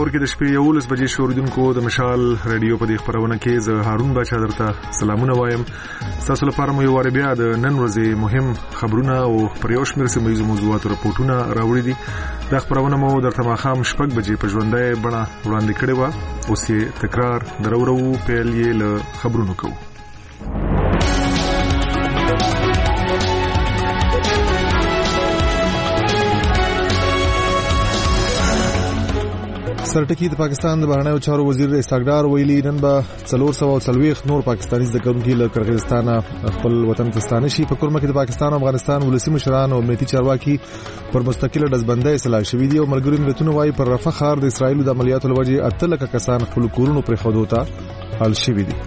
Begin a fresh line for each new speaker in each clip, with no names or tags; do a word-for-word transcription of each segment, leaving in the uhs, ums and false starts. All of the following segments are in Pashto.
کې د شپې یولس بجې شوریدونکو د مشال رادیو په دې خبرونه کې زه هارون بچا درته سلامونه وایم. تاسو لپاره مو یو واره بیا د نن ورځې مهم خبرونه او پر یو شمېر سیمه ییزو موضوعاتو راپورټونه راوړي دي. دا خبرونه مو درته ماښام شپږ بجې په ژوندۍ بڼه وړاندې کړې وه. اوس یې تکرار درورو پیل یې له خبرونو کوو. سرټکی د پاکستان د بهرنیو چارو وزیر اسحاق ویلي نن به څلور سوه او څلوېښت نور پاکستاني زده کوونکي له قرغیزستان خپل وطن ته ستانه شي. په کورمه کې د پاکستان او افغانستان ولسي مشران او امنیتي چارواکي پر مستقله ډزبندۍ اصلاح شوې دي او ملګري ملتونو وايي پر رفح ښار د اسرایلو د عملیاتو له وجې اته لکه کسان خپل کورونو پرېښودو ته اړ شوي دي.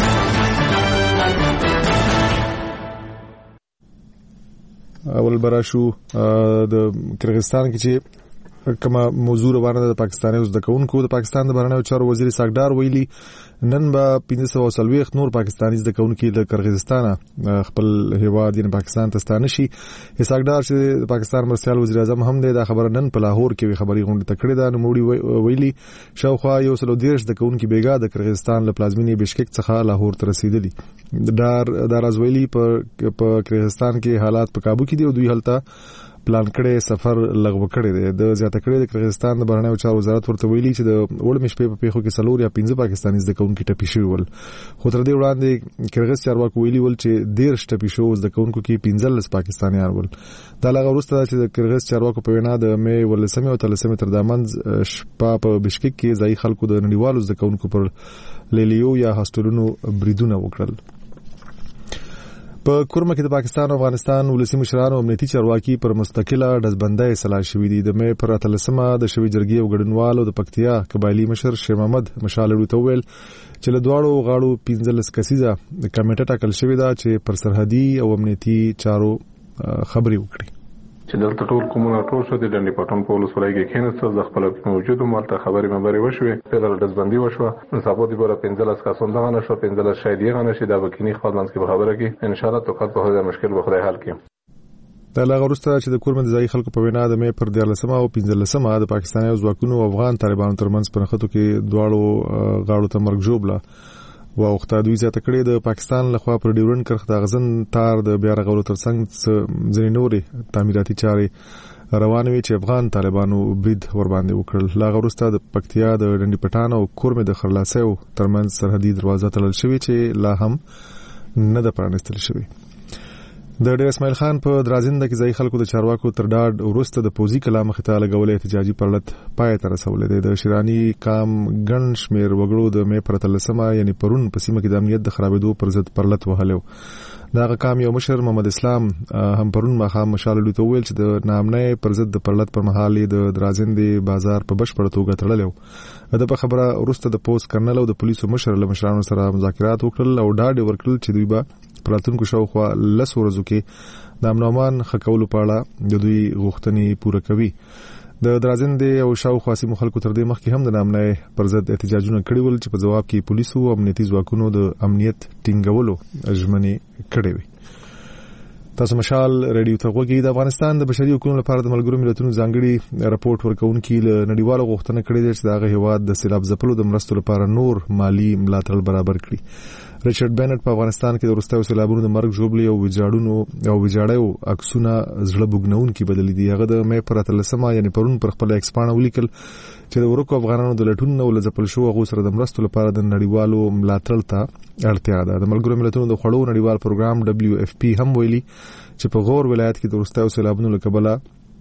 اول براشو د قرغیزستان کې چې کما موضوع روانه د پاکستاني زده کوونکو د پاکستان د بهرنیو چارو وزیر اسحاق ویلي نن به پنځه سوه او څلوېښت نور پاکستاني زده کوونکي له قرغیزستان خپل هیواد یعنی پاکستان ته ستانه شي. اسحاق ډار چې د پاکستان مرستیال وزیر اعظم هم دی دا خبره نن په لاهور کې خبري غونډه تکړه ده. نو موړي ویلي شاوخوا یو سل دیرش زده کوونکي بیګا د قرغیزستان له پلازمینې بشکک څخه لاهور ته رسیدلي. ډار دراز ویلي په په قرغیزستان کې حالات په قابو کې دي او دوی هلته پلان کړي سفر لغوه کړي دي. د زیاته کړي د قرغیزستان د بهرنیو چارو وزارت ورته ویلي چې د وړمې شپې په پیښو کې څلور یا پنځه پاکستاني زده کوونکي ټپي شوي ول. خو تر دې وړاندې قرغیز چارواکو ویلي ول چې دیرش ټپي شوي زده کوونکو کې پنځلس پاکستانیان ول. دا لږ وروسته چې د قرغیز چارواکو په وینا د مې ولسمې او تلسمې تر دامنځ شپه په بشکک کې ځای خلکو د نړیوالو زده کوونکو پر لیلیو یا هاستلونو بریدونه وکړل. په کورمه کې د پاکستان او افغانستان ولسي مشران او امنیتي چارواکي پر مستقله ډزبندۍ اصلاح شوې دي. د مې پر اتلسمه د شوی جرګې او ګډونوالو د پکتیا قبایلی مشر شیر محمد مشالړو ته ویل چې له دواړو غاړو پنځلس کسیزه کمیټه ټاکل شوې ده چې پر سرحدي او امنیتي چارو خبري وکړي.
چې دلته ټول کومونه ټول شو د ډنډي پټون په ولسوالۍ کې کېناستل د خپل موجودو مالته خبرې مبرې وشوې په لاره ډزبندي وشوه. صاحب دې بوله پنځلس کسان دغه نشو پنځلس شاید یې غنه شي دا وکینی خپل منځ کې خبره کې ان شاء الله توکل په هغه مشکل به خدای حل کړي.
دا لږ وروسته چې د کورمه د ځای خلکو په وینا د مې پر دیارلسمه او پنځلسمه د پاکستاني ځواکونو او افغان طالبانو ترمنځ په نښتو کې دواړو غاړو ته مرګ ژوبله واوخته. دوی زیاته کړې د پاکستان لخوا پر ډیورن کرخ د غزن تار د بیا رغولو ترڅنګ ځینې نورې تعمیراتي چارې روانې وي چې افغان طالبانو برید ور باندې وکړل. لا وروسته د پکتیا د ډنډي پټان او کورمه د خرلاسیو ترمنځ سرحدي دروازه تړل شوې چې لا هم نه ده پرانستل شوې. د ډیر اسماعیل خان په درازنده کې ځای خلکو د چارواکو تر ډاډ وروسته د پوزي کلام خطا لګولې احتجاجي پرلط پای ته رسولې ده. د شیرانی کام ګڼ شمیر وګړو د مې پر تلسمه یعنی پرون په سیمه کې د امنیت د خرابېدو پر ضد پرلط وهلو. دا کام یو مشر محمد اسلام هم پرون مخام مشاللو ته ویل چې د نامنې پر ضد د پرلط پر مهال د درازندې بازار په بشپړ توګه تړلو. د په خبره وروسته د پوس کرنل او د پولیسو مشر له مشرانو سره مذاکرات وکړل او ډاډ ورکړل چې دوی به پراتونکو شاوخوا لس ورځو کې د امنومان خکولو په اړه د دوی غوښتنې پوره کوي. د درازندې او شاوخوا سیمو خلکو تر دې مخکې هم د نامنې پر ضد احتجاجونه کړي ول چې په جواب کې پولیسو او امنیتي ځواکونو د امنیت ټینګولو ژمنې کړې وي. تاسو مشال رادیو ته غوږی. د افغانستان د بشري حقوقو لپاره د ملګرو ملتونو ځانګړي راپورټ ورکونکي له نړیوالو غوښتنه کړې ده چې دغه هیواد د سیلاب ځپلو د مرستو لپاره نور مالی ملاتړ برابر کړي. ریچارډ بینټ په افغانستان کې د وروستیو سیلابونو د مرګ ژوبلې او ویجاړونو او ویجاړیو عکسونه زړه بوګنونکي بدلې دي. هغه د مې پر اتلسمه یعنی پرون پر خپل ایکسپانه ولیکل چې د ورکو افغانانو د لټون او لځپل شو غو سره د مرستو لپاره د نړیوالو ملاتړ ته اړتیا ده. د ملګرو ملتونو د خړو نړیوال پروګرام دبليو اف پی هم ویلي چې په غور ولایت کې د وروستیو سیلابونو له کبله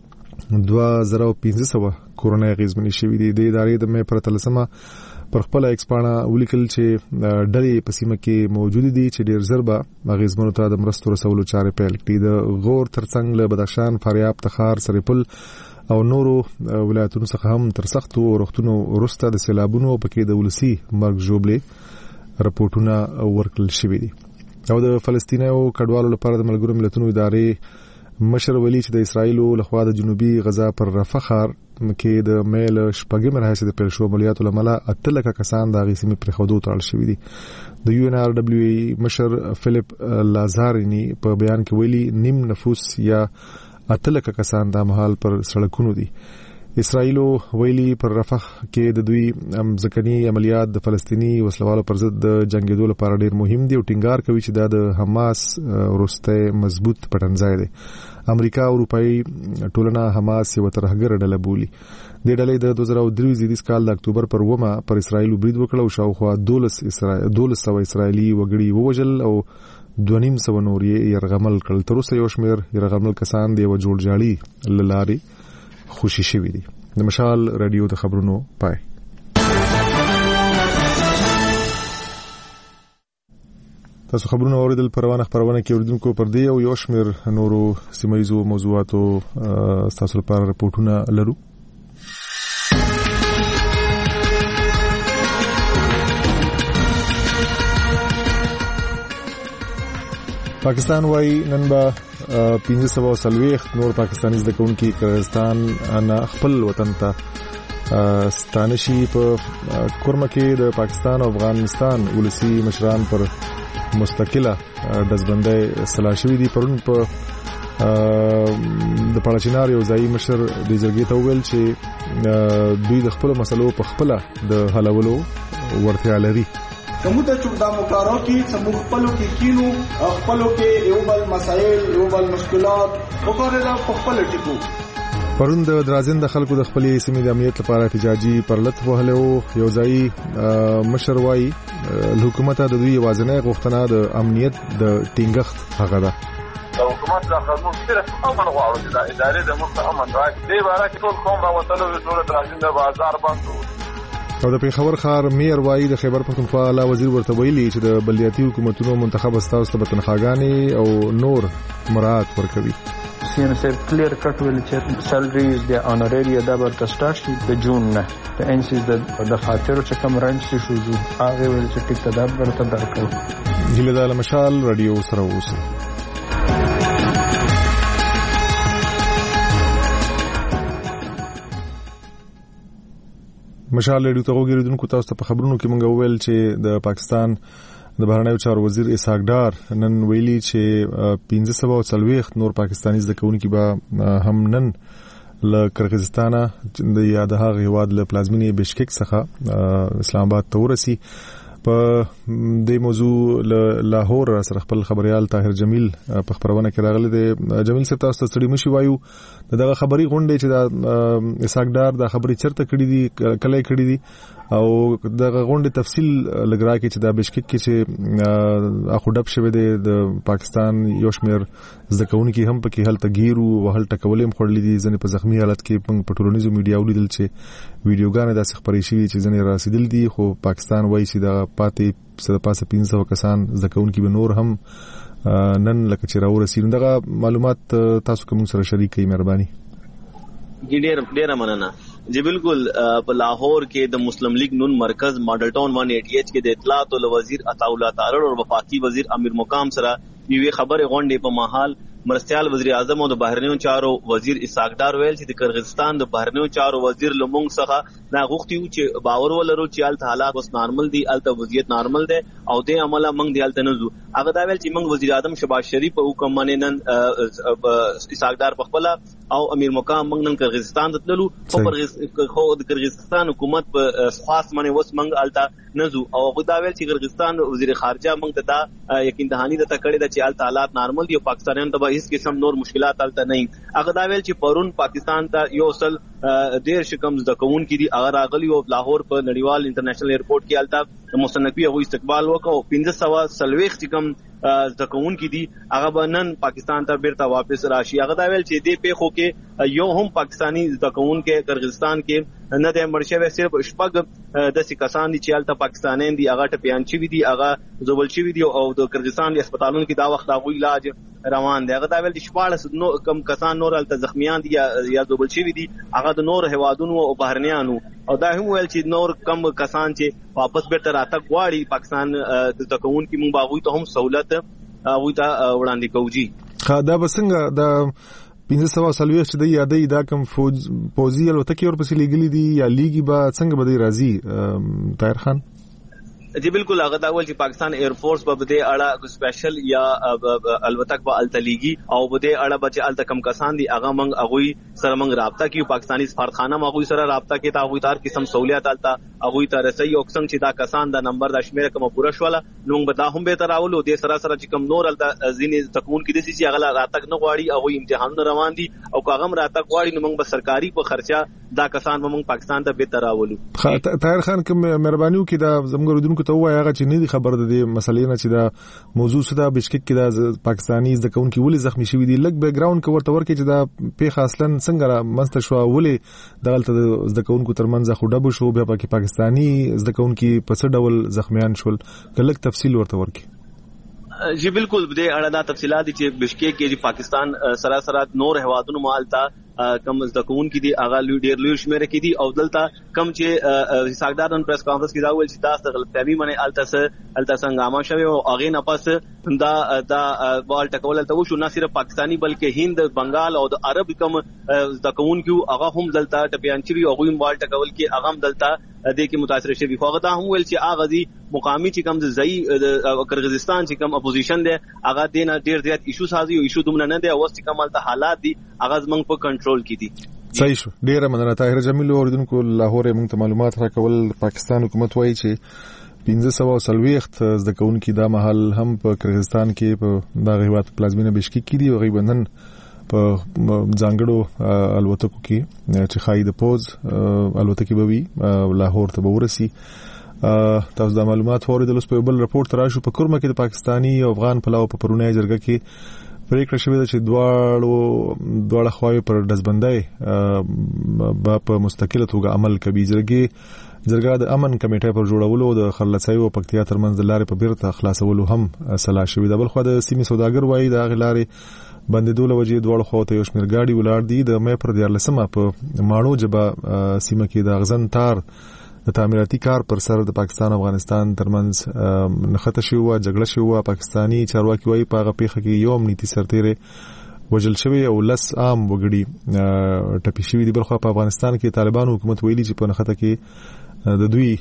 دوه زره پنځه سوه کورونه اغیزمنې شوي دي. د ادارې د مې پر اتلسمه پر خپل ایکسپانه ولیکل چې ډلې په سیمه کې موجود دي چې ډیر زر به اغیزمنو ته د مرستو رسولو چارې پیل کړي. د غور ترڅنګ له بدخشان، فاریاب، تخار، سرپل او نورو ولایتونو څخه هم تر سختو ورښتونو وروسته د سیلابونو په کې د ولسی مرګ ژوبلې راپورټونه ورکړل شوي دي. او د فلسطینیو کډوالو لپاره د ملګرو ملتونو ادارې مشر ویلي چې د اسرایلو لخوا د جنوبي غزا پر رفح ښار کې د میل شپږم راهیسې د پیل شو عملیاتو لامله اته لکه کسان د هغې سیمې پرېښودو ته اړ شوي دي. د یو ان آر ډبلیو ای مشر فلیپ لازاریني په بیان کې ویلي نیم نفوس یا اته لکه کسان د مهال پر سړکونو دي. اسرائیل ویلي پر رفح کې د دوی ځکنی عملیات د فلسطینی وسلوالو پر ضد د جنگیدو لپاره ډیر مهم دي او ټینګار کوي چې دا د حماس وروسته مضبوط پټنځای دی. امریکا او اروپאי ټولنه حماس یو ترهګر ډله بولي. د ډلې د دوه زره درې زیدیس کال د اکتوبر پر ومه پر اسرائیل برید وکړ او شاوخوا دولس اسرائیل دولس سو اسرائیلي وګړي ووجل او دونیم سو نور یې يرغمل کړل. تر اوسه یو شمېر يرغمل کسان دی و جوړجاړي لاري خوشي شوی دي. د مشال رادیو د خبرونو پای. تاسو خبرونه اوریدل پروانه خبرونه کې اوریدونکو پر دی او یو شمېر نورو سیمایزو موضوعاتو تاسو لپاره رپورټونه لرو. پاکستان وايي نن به پنځه سوه وسلويخت نور پاکستاني زده کوونکي کردستان نه خپل وطن ته ستانشي. په کورمه کې د پاکستان او افغانستان ولسی مشران پر مستقله دزبندۍ سلا شوې دي. پرون په د پاړچینار یو ځای مشر د جرګې ته ویل چې دوی د خپل مسلو په خپل د حلولو ورته لري.
کومه چې د مقررو کې څو خپلو کې کینو خپلو کې یو بل مسایل یو بل مشکلات وګورئ په خپل ټکو.
پرون د درازن د خلکو د خپلې سیمې د امنیت لپاره احتجاجي پرلط وهلو یو ځای مشر وايي حکومت د دوی وازنه غوښتنه د امنیت د ټینګښت هغه ده.
د حکومت د قانون سره امن غواړي چې د ادارې د مخ امن راځي. دی بارا کې ټول قوم راوتلو د درازن د بازار باندې
او د پیښور ښار میر وايي د خیبر پښتونخوا اعلی وزیر ورته ویلي چې د بلدیاتي حکومتونو منتخب استاوس ته تنخواګانې او نور مراعات ورکوي.
سیم سیب کلیر کټ ویل چې سیلریز د انورری د برته سٹارټ شي د جون نه د انسیز د دفاتر چې کوم رنټ شي شو هغه ویل چې ټیک ته د برته درکو.
هله د مشال رادیو سره اوسه. مشال رادیو ته وګورئ تاسو ته په خبرونو کې مونږ وویل چې د پاکستان د بهرنیو چارو وزیر اسحاق ډار نن ویلي چې پنځه سوه وسلويخت نور پاکستاني زده کوونکي به هم نن له کرغیزستان د یاد هغه هواد له پلازمینې بشکک څخه اسلام آباد ته ورسي. په دې موضوع له لاهور سره خپل خبريال طاهر جمیل په خبرونه کې راغلی دی. جمیل صاحب تاسو ته ستړي مشي وایو دغه خبري غونډې چې د اسحاق ډار د خبري چرته کړې دي کله کړې دي او دغه غونډې تفصیل لګرا کې چې د بشکک کې چې اخو ډب شوی دی د پاکستان یو شمېر زده کوونکي هم پکې هلته ګیرو وهل ټکولې خړلې دي. ځنې په زخمی حالت کې په ټولنیزو میډیا ولیدل چې ویډیوګانې داسې خبرې شوې چې ځنې راسیدل دي خو پاکستان وایي چې د پاتې سره پاسه پنځه سوه کسان زده کوونکي به نور هم نن لکه چې راورسي. دغه معلومات تاسو کوم سره شریک کړئ مهرباني.
ډیر ډیر مننه. جی بالکل په لاهور کې د مسلم لیگ نون مرکز ماډل ټاون ون ایټي ایچ کې د اطلاعات او وزیر عطا الله تعالی او وفاقي وزیر امیر مقام سره یوې خبرې غونډې په محل مرستيال وزیر اعظم او د بهرنیو چارو وزیر اسحاق ډار ویل چې د کرغیزستان د بهرنیو چارو وزیر لمونږ څخه دا غوښتي چې باور ولرو چې الته حالات اوس نارمل دي الته وضعیت نارمل دی او د عمله موږ دی الته نزو. هغه دا ویل چې موږ وزیر اعظم شهباز شریف په حکم باندې نن اسحاق ډار په خپل او امیر مقام موږ نن کرغیزستان ته تللو او خو د کرغیزستان حکومت په خاص باندې وس موږ الته نزو او هغه دا ویل چې کرغیزستان وزیر خارجه موږ ته دا یقین دهانی د تکړه د چې الته حالات نارمل دي او پاکستانیان ته هیڅ قسم نور مشکلات الته نه. هغه دا ویل چې پرون پاکستان ته یو سل ډیر شکم زده کوونکي دي هغه راغلي او لاهور په نړیوال انټرنیشنل ایرپورټ کې الته مستنقي هغه استقبال وکړو. پنځه سوه سلويخت کم زده کوونکي دي هغه بنن پاکستان ته بیرته واپس راشي. هغه دا ویل چې دې پیښو کې یو هم پاکستانی زده کوونکي کرغیزستان کې نه د مرشوي صرف شپږ د سکسان دي چې الته پاکستانیان دي هغه ټپيان شوی دي هغه زوبل شوی دي او د کرغیزستان هسپتالونو کې دا وخت هغه علاج روان دی. هغه دا ویل چې شپږ نو کم کسان نور الته زخمیان دي یا زوبل شوی دي هغه د نور هوادونو او بهرنیانو او دا هم ویل چې نور کم کسان چې واپس بیرته راتګ غواړي پاکستان د تکون کې مونږ باغوي ته هم سہولت هغه ته وړاندې کوجی.
دا بسنګ د پنځه سوه سلويخت چې د یادې دا کم فوج پوزي الوتکې ورپسې لګلې دي یا لیګي با څنګه به دی راځي طاهر خان؟
جی بالکل هغه دا ول چې پاکستان ایر فورس په بده اړه سپیشل یا البته په التلیګي او بده اړه بچ التکم کسان دي هغه منګ هغه سره منګ رابطه کیو پاکستانی سفارتخانه هغه سره رابطه کې تا هغه تار قسم سہولیات التا هغه تر سي او څنګه چې دا کسان دا نمبر د شمیره کوم پوره شواله نو بدا هم به تراولو د سره سره چې کوم نور التا ځینې تکون کې د سي هغه راتک نه غواړي او امتحان روان دي او هغه راتک غواړي نو موږ به سرکاري په خرچه دا کسان موږ پاکستان ته به تراولو.
طاهر خان کوم مهرباني وکړه دا زموږ ردونکو ته وایي هغه چې نه دي خبر ده د مسلې نه چې دا موضوع سره بشکک کې دا پاکستانی زده کوونکي ولې زخمی شوی دي لګ بیک گراوند کور ته ورکې چې دا پیښه اصلا څنګه منځته شو ولې دغلت د زده کوونکو ترمنځ خو ډبو شو بیا پاکي پاکستانی زده کوونکي په څه ډول زخمیان شول کله تفصیل ورته ورکې.
جی بالکل د اړه دا تفصيلات چې بشکیک کې چې پاکستان سراسر نور هوادونو مالتا کم زده کوونکي دي هغه لوی ډیر لوی شمیره کې دي او دلته کم چې حسابدارن پریس کانفرنس کې دا ویل چې دا غلطفهمي منه التاسه التاسه هنګامه شوی او هغه نه پس دا دا بال ټکول ته وشو نه صرف پاکستانی بلکې هند بنگال او د عرب کم زده کوونکي هغه هم دلته ټپيانچوي او هم بال ټکول کې هغه هم دلته د کې متاثر شوی خو هغه دا هم ویل چې هغه دي مقامی چې کم ځای کرغیزستان چې کم اپوزیشن دی هغه دینه ډیر زیات ایشو سازي او ایشو دومره نه دی او چې کومه حالات دي هغه زمنګ په کنټرول کې دي.
صحیح شو ډیره مننه طاهر جمیل اوردونکو لاهور موږ ته معلومات راکول پاکستان حکومت وایي چې پنځه سوه وسلويخت زده کوونکي دا محل هم په کرغیزستان کې په دغه هیواد پلازمینه بشکیک کې دي او غیبندن په ځانګړو الوتکو کې چې خای د پوز الوتکې به وي لاهور ته به ورسي. تاسو د معلومات اوریدل اوس په بل رپورت راشو په کورمه کې د پاکستانی او افغان پلاو په پرونه جرګه کې پریکړه شوې ده چې دواړو دواړه خواوې پر دزبندۍ په په مستقله توګه عمل کوي. جرګې جرګه د امن کمیټې پر جوړولو د خلصای او پکتیا ترمنځ د لارې په بیرته خلاصولو هم صلاح شوې ده. بل خو د سیمې سوداګر وایي د غلارې بندیدو لوجې دواړو خواته یو شمېر گاډي ولاړ دي. د مې پر دیارلسمه په ماڼو جبه سیمه کې د غزن تار د تعمیراتي کار پر سر د پاکستان او افغانستان ترمنځ نخته شو او جګړه شو. پاکستانی چارواکي وایي په هغه پیښه کې یو امنیتي سرتیری وجل شوی او لس عام وګړي ټپي شوی دي. بلخو په افغانستان کې طالبان حکومت ویلي چې په نخته کې د دوی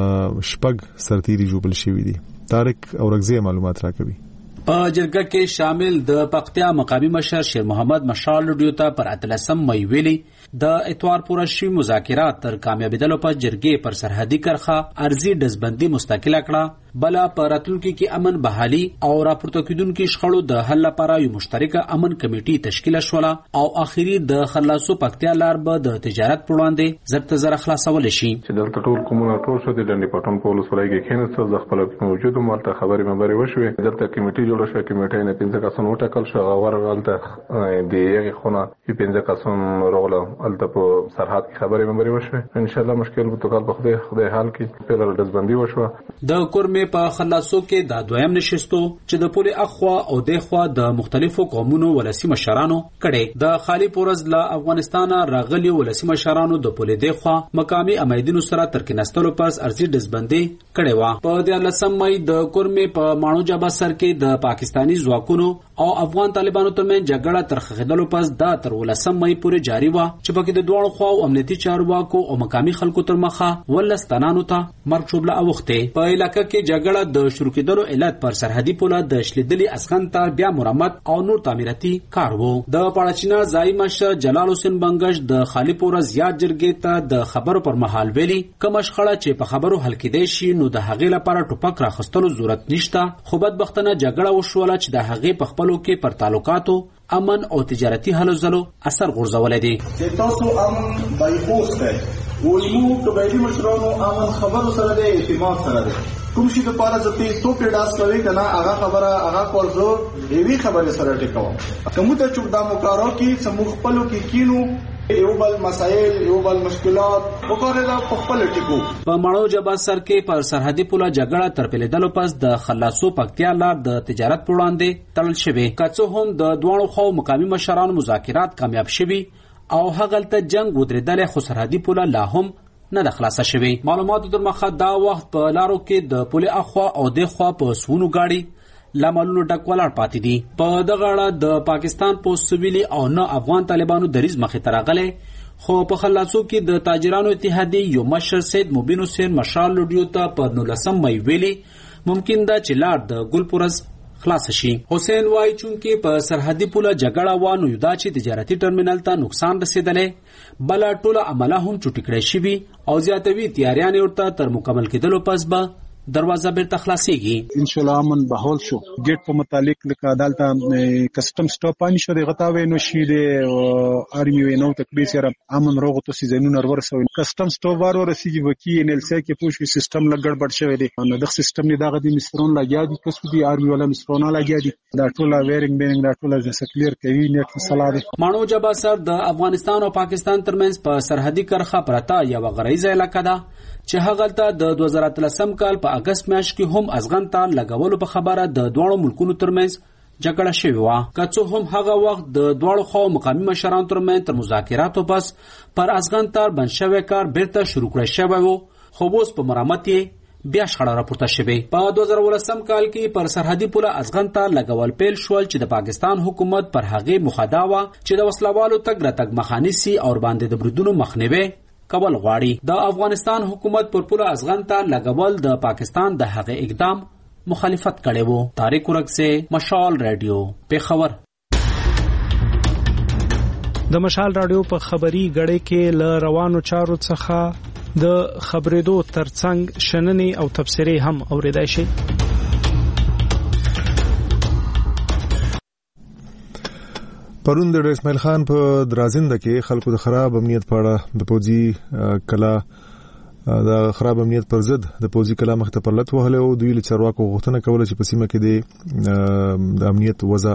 شپږ سرتیری جوړل شوی دي. طارق اورغزی معلومات راکوي.
په جرګه کې شامل د پکتیا مقامی مشر شیر محمد مشال ډیو ته پر اتلسم مې ویلي د اتوار پوره شوی مذاکرات تر کامیابیدلو په جرګې پر سرحدي کرخه ارزي دزبندي مستقله کړه بلا پر راتلونکي کې امن بحالي او راپورته کیدونکو شخړو د حل لپاره یو مشترکه امن کمیټي تشکیل شوله او اخیری د خلاصو پکتیا لار به د تجارت پر وړاندې زرت زر خلاصول شي.
چې دلته ټول کومونه ټول شو د ډنډ پټن په ولسوالۍ کې کېناستل د خپل موجودو مالته خبرې مبري وشوې دلته کمیټي جوړه شوه. کمیټې نه پنځه کسان وټاکل شو غوړ غلطه د یغه خونه چې پنځه کسان راغله الته په سرحد کې خبرې مبري وشوې. ان شاء الله مشکل به توکل په خدای خدای حل کې په دزبندي وشوه.
د کورمه په خلاصو کې د دویم نشستو چې د پولي اخوا او د خوا د مختلفو قومونو ولسی مشرانو کړي د خالی پورز له افغانستان راغلي ولسی مشرانو د پولي د خوا مقامي امیدونو سره ترکینستلو پس ارزي دزبندي کړي وا. په د لسم مې د کورمه په مانو جبا سر کې د پاکستانی ځواکونو او افغان طالبانو ترمنځ جګړه ترخېدلو پس دا تر ولسم مې پورې جاری و چې پکې د دوه خوا او امنیتي چارواکو او مقامي خلکو تر مخه ولستانانو ته مرګ شوبله اوخته. په علاقې کې جګړه د شروع کېدلو علت پر سرحدي پوله د شلیدلي اسخن تار بیا مرمت او نور تعمیراتي کار وو. د پړچینا ځای مشر جلال حسین بنگش د خالی پوره زیات جرګې ته د خبرو پر مهال ویلي کوم شخړه چې په خبرو حل کېدای شي نو د هغې لپاره ټوپک راخستلو ضرورت نشته. خو بدبختانه جګړه وشوله چې د هغې په خپلو کې پر تعلقاتو امن او تجارتي هلو ځلو اثر غورځولی دی.
چې تاسو امن بایخوس دی ولمو قبایلي مشرانو امن خبرو سره دی اعتماد سره دی کوم شي د پاره ځتې ټوپې ډاس کوي کنه هغه خبره هغه کورزو ایوي خبره سره ټیکاو کوم ته چوک د مقارو کې سمو خپلو کې کینو یو بل مسائل یو بل مشکلات وګوره دا خپل ټیکو.
په ماړو جبا سر کې پر سرحدي پوله جګړه تر پیلېدلو پس د خلاصو پکتیا لار د تجارت پر وړاندې تړل شوی. کڅو هم د دوه خو مقامي مشرانو مذاکرات کامیاب شوي او هغه ته جنگ ودرېدل خو سرحدي پوله لا هم نه د خلاصه شوی. معلوماتو در مخه دا وخت په لارو کې د پولي اخوا او د خوا په سونو گاډي لاملونو ډک ولاړ پاتې دي. په دغه اړه د پاکستان په سویلي او نه افغان طالبانو دریز مخې ته راغلی خو په خلاصو کې د تاجرانو اتحادیې یو مشر سید مبین حسین مشال لوډیو ته په نولسم مې ویلي ممکن ده چې لار د ګلپورز خلاص شي. حسین وايي چونکې په سرحدي پوله جګړه و نو دا چې تجارتي ټرمینل ته نقصان رسیدلې بل ټوله عمله هم چټی کړی شي او زیاتوي تیاریان ورته تر مکمل کېدلو پس به دروازه بیرته خلاصيږي.
ان شاء الله امن بهول شو گیټ په متعلق لکه عدالت کسٹم سټاپ پانی شو د غتاوي نو شي د ارمي وینو تکبیر سره امن روغ تو سيزنون ورسو کسٹم سټاپ وارو رسیږي وکي ان ال سي کې پوښي سیستم لګړ بډ شوی دی نو د سیستم نه دغه د مسترون لګیا دي کس دي ارمي ولا مسترونه لګیا دي دا ټول ويرینګ بینګ دا ټول ز کلیر کوي نیټ مسله ده.
مانو جبا سر د افغانستان او پاکستان ترمنځ په سرحدي کرخه پرتا یو غریزه علاقه ده چې هغه ته د دوه زره اتلسم کال په اگست میاشت کې هم ازغن ته لګولو په خبره د دوه ملکونو ترمنځ جګړه شوې و. کڅو هم هغه وخت د دوه خو مقامی مشرانو ترمنځ تر مذاکراتو پس پر ازغن تر بنشوي کار بیرته شروع کړی شوی وو خو اوس په مرمت یې بیا شخړه راپورته شوې. په دوه زره ولسم کال کې پر سرحدي پوله ازغن ته لګول پیل شول چې د پاکستان حکومت پر هغه مخدا و چې د وسلوالو تګ راتګ مخانیسي او باندې د بریدونو مخنیوي کول غواړي. د افغانستان حکومت پر پوله ازغن ته لګول د پاکستان د هغه اقدام مخالفت کړي وو. طارق ورک سے مشال رادیو پیښور.
د مشال رادیو په خبري غړې کې ل روانو چارو څخه د خبرېدو ترڅنګ شننې او تبصرې هم اوریدای شي.
پرون د اسماعیل خان په درازنده کې خلکو د خراب امنیت په اړه د پوځي کلا د خراب امنیت پر ضد د پوځي کلا مخته پرلط وهله او دوی له چارواکو غوښتنه کوله چې په سیمه کې د امنیت وضع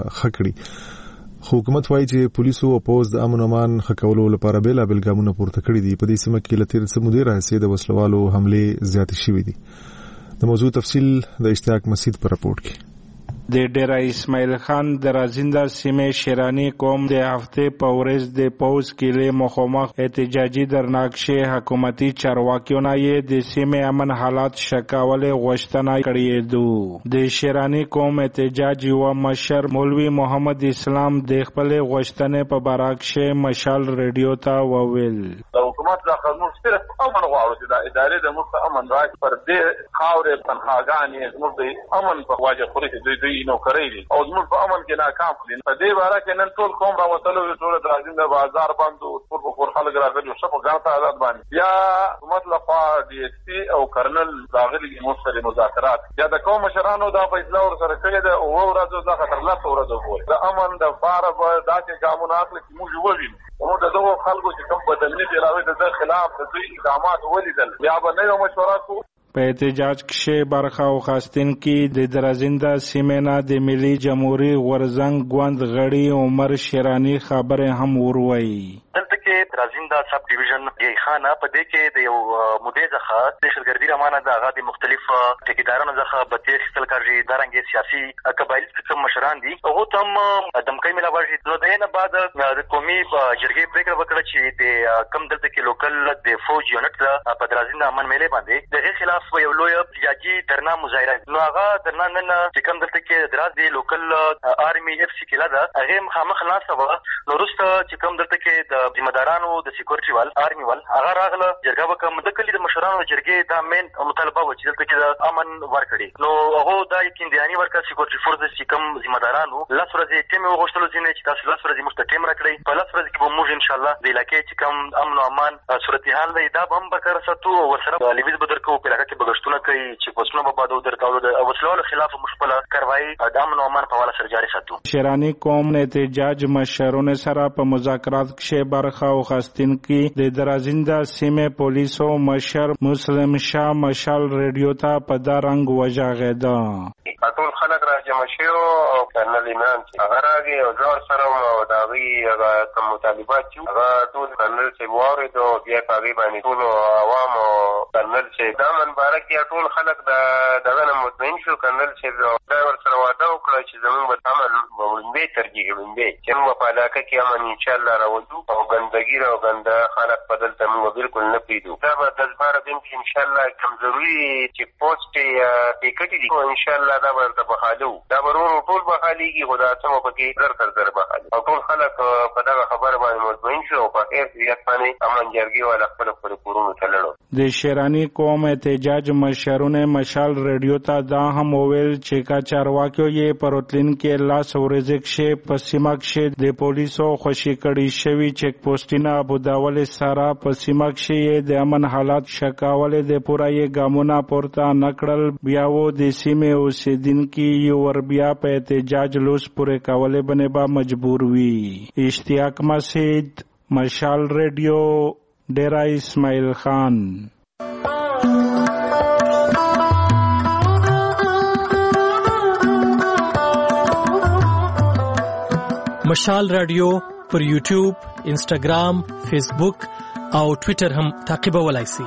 خکړي. حکومت وايي چې پولیسو او پوز د امن امان خکولو لپاره بیل بیل ګامونه پورته کړی دي. په دې سیمه کې لتیر سمودي راځي د وسلوالو حمله زیات شوې دي. د موضوع تفصیل د اشتیاق مسجد پر راپورټ کې.
د ډیرا اسماعیل خان درازنده سیمه شیرانی قوم د هفته په ورځ د پوز کله مخامخ احتجاجي درناکشه حکومتي چارواکیونه یې د سیمه امن حالات شکاول غوښتنه کړې ده. د شیرانی قوم احتجاج یو مشر مولوی محمد اسلام د خپل غوښتنې په بارکشه مشال رادیو ته وویل
حکومت د قانون سره امن غواړي چې د ادارې د مست امن راځي پر دې خاورې پنهاګانې زموږ د امن په واجه خوري دوی دوی نو کوي او زموږ په امن کې ناکام دي. په دې باره کې نن ټول قوم راوتلو ټول درازنده بازار باندې ټول په خور خلک راغلي شپه ګڼه آزاد باندې یا حکومت لخوا ډي اس پي او کرنل راغلي مستری مذاکرات یا د قوم مشرانو دا فیصله ور سره کړې ده او ورځو دا خطر لا ورځو پورې د امن د بار به داسې ګامونه اخلي چې موږ ووینو نو دغه خلکو چې کوم بدلنی دی راوي د خلاف د دوی اقدامات ولیدل بیا به نه مشوره کو.
په احتجاج کې برخه واخیستن کې د درازنده سیمه د ملي جمهوریت غورزنګ ګوند غړي عمر شیرانی خبره هم وروي.
دلته کې درازنده سب ډیویژن یې خانه په دې کې د یو مودې ځخه د شرګردي رمانه د هغه د مختلف ټیکدارانو ځخه به تیر خپل کاري دارنګ سیاسي قبایل څخه مشران دي او تم دمکې ملاوي نو دغه بعد د قومي جرګې پریکړه وکړه چې د کم دلته کې لوکل د فوج یونټ په درازنده امن میلې باندې دغه خلاف یو لوی احتجاجي درنا مظاهره نو هغه درنا نن چې کوم دلته کې دراز دی لوکل آرمي اف سی کلا ده هغه مخامخ ناسه و نو رسته چې کوم دلته کې د ذمہدارانو د سکیورټي وال آرمي وال هغه راغله جرګه وکم د کلی د مشرانو جرګې دا مین مطالبه و چې دلته کې د امن ورکړي نو هغه دا یقین دیانی ورکړ سکیورټي فورس چې کوم ذمہدارانو لاس ورځي ټیم وغوښتل چې تاسو لاس ورځي مست ټیم راکړي په لاس ورځي کې به موږ ان شاء الله د علاقې چې کوم امن او امان صورتحال دی دا هم به کار ساتو او سره لیویز بدر کو په علاقې بغشتونه کوي چې پښتون په بادو درکاو د وسلوالو خلاف مشکله کاروایی د امن او امان په حواله سره جاري ساتو.
شیرانی قوم نه احتجاج مشرونه سره په مذاکرات کې برخه واخیستن کې د درازنده سیمه پولیسو مشر مسلم شاه مشال رادیو ته په دا رنګ وجاغیدا.
ټول خلک را جمع شو او کرنل ایمان هغه راغی او ځور سره او دا وی هغه کوم مطالبات چې هغه ټول کرنل چې وارد او بیا پاوی باندې ټول عوام او کرنل چې دا من بارک یا ټول خلک دا دغه مطمئن شو کرنل چې دا ور سره واده وکړي چې زموږ په عمل وړاندې ترجیح وړاندې چې موږ په علاقه کې امن ان شاء الله راوځو او ګندګي او ګنده خلک بدل ته موږ بالکل نه پیډو دا به د ځبار بین کې ان شاء الله کوم ضروري چې پوسټ یا ټیکټ دي او ان شاء الله دا ورته بحالو دا ورونو ټول بحاليږي خدا سم پکې زر تر زر بحالي او ټول خلک په دا خبره باندې مطمئن شو په خیر طبیعت باندې امن جرګې ولا خپل خپل کورونو ته لاړو.
د شیرانی قوم احتجاج مشرونه مشال ریډیو ته دا هم وویل چې کا چارواکیو یې پروتلین کې لاس ورزک شي په سیمه کې د پولیسو خوشي کړي شوی چیک پوسټونه ابوداول سره په سیمه کې د امن حالات شکاول د پورای ګامونه پورته نکړل بیا و د سیمه اوسیدونکو یو ور بیا په احتجاج لوس پورې کولې بنه با مجبور وي. اشتیاق مسجد مشال ریډیو ډیرا اسماعیل خان.
مشال رادیو پر یوټیوب، انسټاګرام، فیسبوک او ټوئیټر هم تعقیبولای شئ.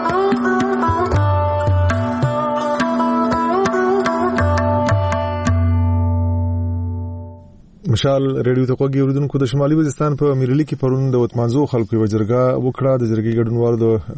مشال ریډیو ته کوګي اوریدونکو د شمالي وزستان په میرلی کې پرون د وتمانزو خلکو یو جرګه وکړه. د جرګې ګډونوالو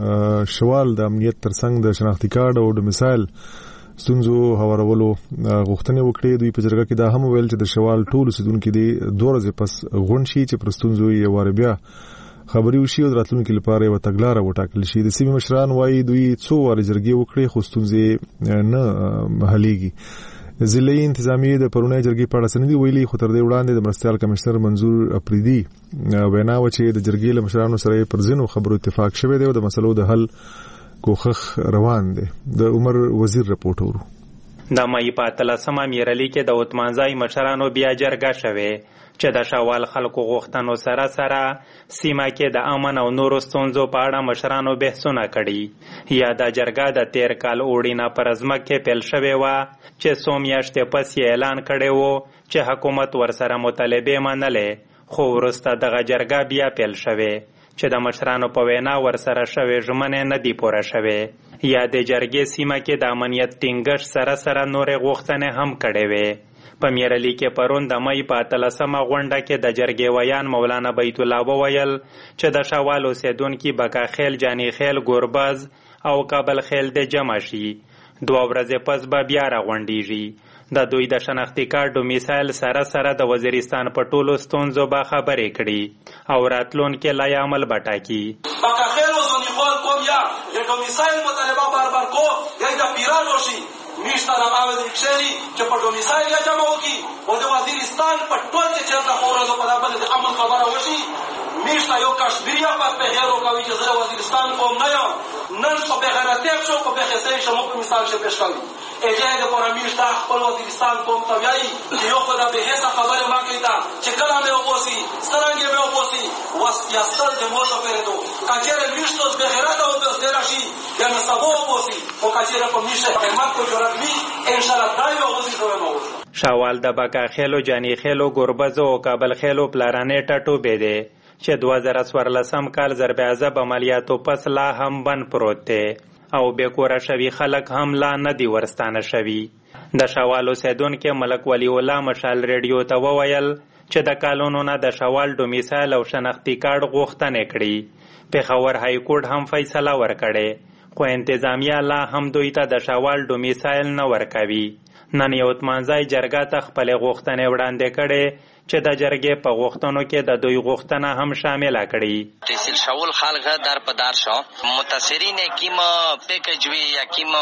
د شوال د امنیت ترڅنګ د شناختی کارت او د مثال ستونزو هوارولو غوښتنې وکړې. دوی په جرګه کې دا هم ویل چې د شوال ټول اوسیدونکو دي دوه ورځې پس غونډ شي چې پر ستونزو یې واره بیا خبري وشي او د راتلونکو لپاره یو تګلاره وټاکل شي. د سیمې مشران وایي دوی څو واره جرګې وکړې خو ستونزې نه حلېږي. ضلعي انتظامیه د پرونی جرګې په اړه سندې ویلي خو تر دې وړاندې د مرستيال کمشنر منظور اپریدي وینا و چې د جرګې له مشرانو سره پر ځینو خبرو اتفاق شوی دی او د مسلو د حل کوښښ روان دی. د عمر وزیر رپورټ ورو.
د مې په اتلسمه میرلی کې د وتمانځای مشرانو بیا جرګه شوه چې د شوال خلکو غوښتنو سره سره سیمه کې د امن او نورو ستونزو په اړه مشرانو بحثونه کړي. یا د جرګه د تیر کال اوړینا پر ځمکه پیل شوې و چې څو میاشتې پس یې اعلان کړی و چې حکومت ورسره مطالبه منلې، خو وروسته دغه جرګه بیا پیل شوې چې د مشرانو په وینا ورسره شوې ژمنې نه دي پوره شوې. یا د جرګې سیمه کې د امنیت ټینګښت سره سره نورې غوښتنې هم کړې وې. په میرلی کې پرون د مې په اتلسمه غونډه کې د جرګې ویان مولانا بیت الله وویل چې د شوال اوسیدونکو بکاخیل، جانی خیل، ګورباز او کابل خیل د جمع شي. دوه ورځې پس به بیا راغونډیږي. د دوی د شناختی کارت مثال سره سره د وزیرستان په ټولو ستونزو به خبرې کړي او راتلونکي لای عمل بټاکي.
بکاخیل و زونی خود کوم یا یک مثال مطالبه بار بار کو یا د پیرانو شي میشته د عوض کشري چې په ډومیسایل یا جمع وکي او د وزیرستان په ټول کې چې د خورو په دابل د امن خبره وشي. میشته یو کشمیریا په بهیرو کوي چې زه وزیرستان کوم نه یم، نن خو به غلطه شو په بخسه شمو په مثال شه پېښ کوي. اجازه د پرمیش د خپل وزیرستان کوم تویای چې یو خدای به هیڅ خبره ما کوي دا چې کله مې وپوسی سرنګ مې وپوسی واسطه د مو ته پېردو کچره میشته به غیرت او د درشي یا نه سبو وپوسی او کچره په میشه قیمت کو جوړ وي ان شاء الله دایو وظیفه مو.
شوال د بکاخیلو، جانی خیلو، ګوربزو او کابل خیلو پلارانې ټاټو به دي چې دوه زره څوارلسم کال ضرب عذاب عملیاتو پس لا هم بند پروت دی او بیکوره شوی خلک هم لا نه دی ورستانه شوی. د شوال اوسیدونکو ملک ولی الله مشال ریډیو ته وویل چې د کالونو نه د شوال ډومیسایل او شناختی کارت غوښتنې کړي. پېښور های کورټ هم فیصله ورکړې خو انتظامیه لا هم دوی ته د شوال ډومیسایل نه ورکوي. نن یو وتمانځای جرګه ته خپل غوښتنې وړاندې کړي چې د جرګې په غوښتنو کې د دوی غوښتنه هم شامل کړي.
تحصیل شاول خلک در په دار شو متاثرین کیم پیکج وی یا کیم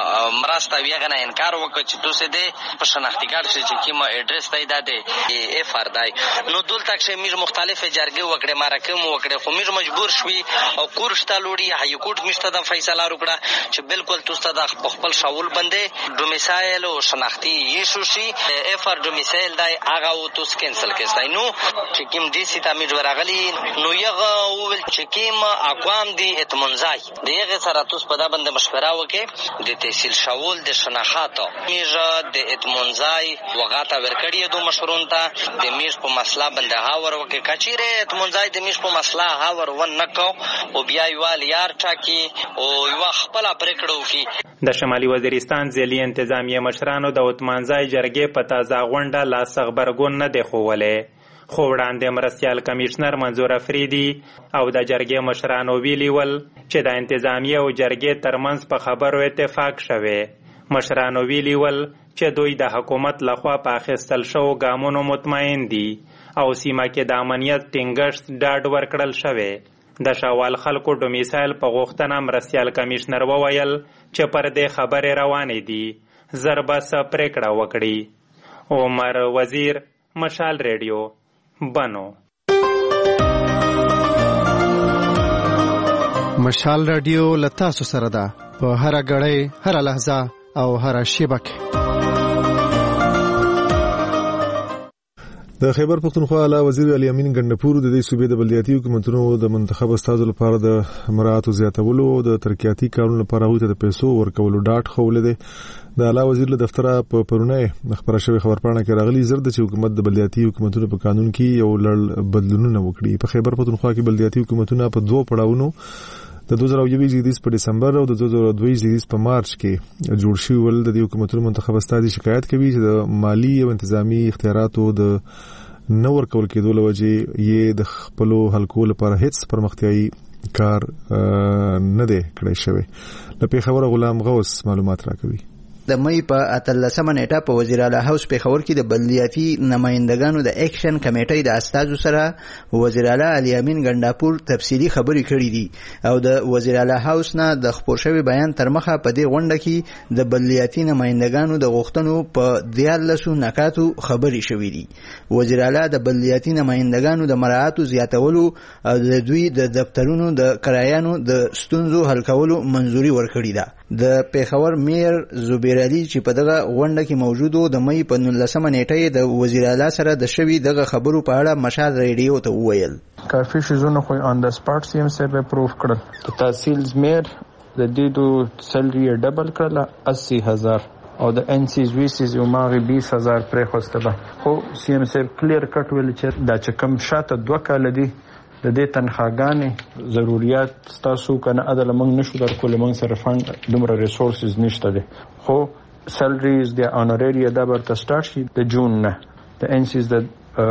مرسته ویغه نه انکار وکړي چې دوی دې په شناختی کارت چې کیم اډرس دی د اف ار دی نو دول تک چې میز مختلفه جرګې وکړي مارکم وکړي خو میز مجبور شوي او کورشته لوري های کورټ مشته د فیصله وکړه چې بالکل توسته د خپل شاول باندې ډومیسایل او شناختی ایشو شي اف ار ډومیسایل دی هغه او توس کینسل کړي نو چې کیم ډي سي ته میز ورغلی نو یغه ول چې کیم اقوام دی اتمنځای دغه سره توس په دا باندې مشوره وکړي د تحصیل شاول د شناخاتو میز د اتمنځای وغاته ورکړي دوه مشورون ته د میز په مسله باندې هاور وکړي کچيره اتمنځای د میز په مسله هاور ون نکو او بیا یوال یار ټاکی او یو خپل پریکړه وکړي.
د شمالي وزیرستان ځلي انتظامیه مشرانو د وتمانځای جرګې په تازه غونډه لا صغبرګون نه دی خوولې خو وړاندې مرستيال کمشنر منظور افریدي او د جرګې مشرانو ویلي ول چې د انتظامیه او جرګې ترمنځ په خبرو اتفاق شوه مشرانو ویلي ول چې دوی د حکومت لخوا په اخیستل شوو ګامونو مطمئن دي او سیمه کې د امنیت ټینګښت ډاډ ورکړل شوی. د شاوال خلکو ډومیسایل په غوښتنه مرستیال کمیشنر وویل چې پر دې خبرې روانې دي، زر به څه پرېکړه وکړي. عمر وزیر، مشال ریډیو، بنو.
مشال رادیو لتاسو سره ده په هر غړې، هر لحظه او هر شیبه کې.
د خیبر پختونخوا اعلی وزیر علي امین ګندپور د دې صوبې د بلدیاتي حکومتونو د منتخب استازو لپاره د مراعاتو زیاتولو او د ترقیاتي کارونو لپاره هغوی ته د پیسو ورکولو ډاډ ښوولی دی. د اعلی وزیر له دفتره په پرونی خبره شوې خبرپاڼه کې راغلي زر د چې حکومت د بلدیاتي حکومتونو په قانون کې یو لړ بدلونونه وکړي. په خیبر پختونخوا کې بلدیاتي حکومتونه په دوه پړاوونو د دوه زره یوویشت زیږدیز په دسمبر او د دوه زره دوه ویشت زیږدیز په مارچ کې جوړ شوي ول. د دې حکومتونو منتخب استازي شکایت کوي چې د مالی او انتظامی اختیاراتو د نه ورکول کېدو له وجې یې د خپلو حلقو لپاره هیڅ پرمختیایي کار نه دی کړی شوی. له پېښوره غلام غوث معلومات راکوي.
د مې په اتلسمه نیټه په وزیر اعلی هاوس پېښور کې د بلدیاتي نمائندګانو د اکشن کمیټې د استازو سره وزیر اعلی علي امین ګندپور تفصیلی خبرې کړې دي او د وزیر اعلی هاوس نه د خپور شوی بیان تر مخه په دې غونډه کې د بلدیاتي نمائندګانو د غوښتنو په دیارلسو نکاتو خبرې شوې دي. وزیر اعلی د بلدیاتي نمائندګانو د مراعاتو زیاتولو او د دوی د دفترونو د کرایانو د ستونزو حل کولو منځوري ورکړې ده. د پېښور میر زبیر علي چې په دغه غونډه کې موجود و د مې په نولسمه نیټه د وزیر اعلی سره د شوي دغه خبرو په اړه مشال ریډیو ته وویل.
کافي شیزونه خو آن د سپاټ سی ام سره اپروف کړل. د تحصیل میر د دې دو سیلری ډبل کړل اسی هزار او د ان سیز وی سیز یو ماغي بیس هزار پرې خوسته ده. خو سی ام سره کلیر کټ ویل چې دا چې کم شاته دوه کال دي د دې تنخواګانې ضرورت ستاسو کنه عدل موږ نشو درکول، موږ سره فند دومره ریسورسز نشته دي. خو سیلریز د انوريریا د برته سٹارټ شي د جون نه د انسیز د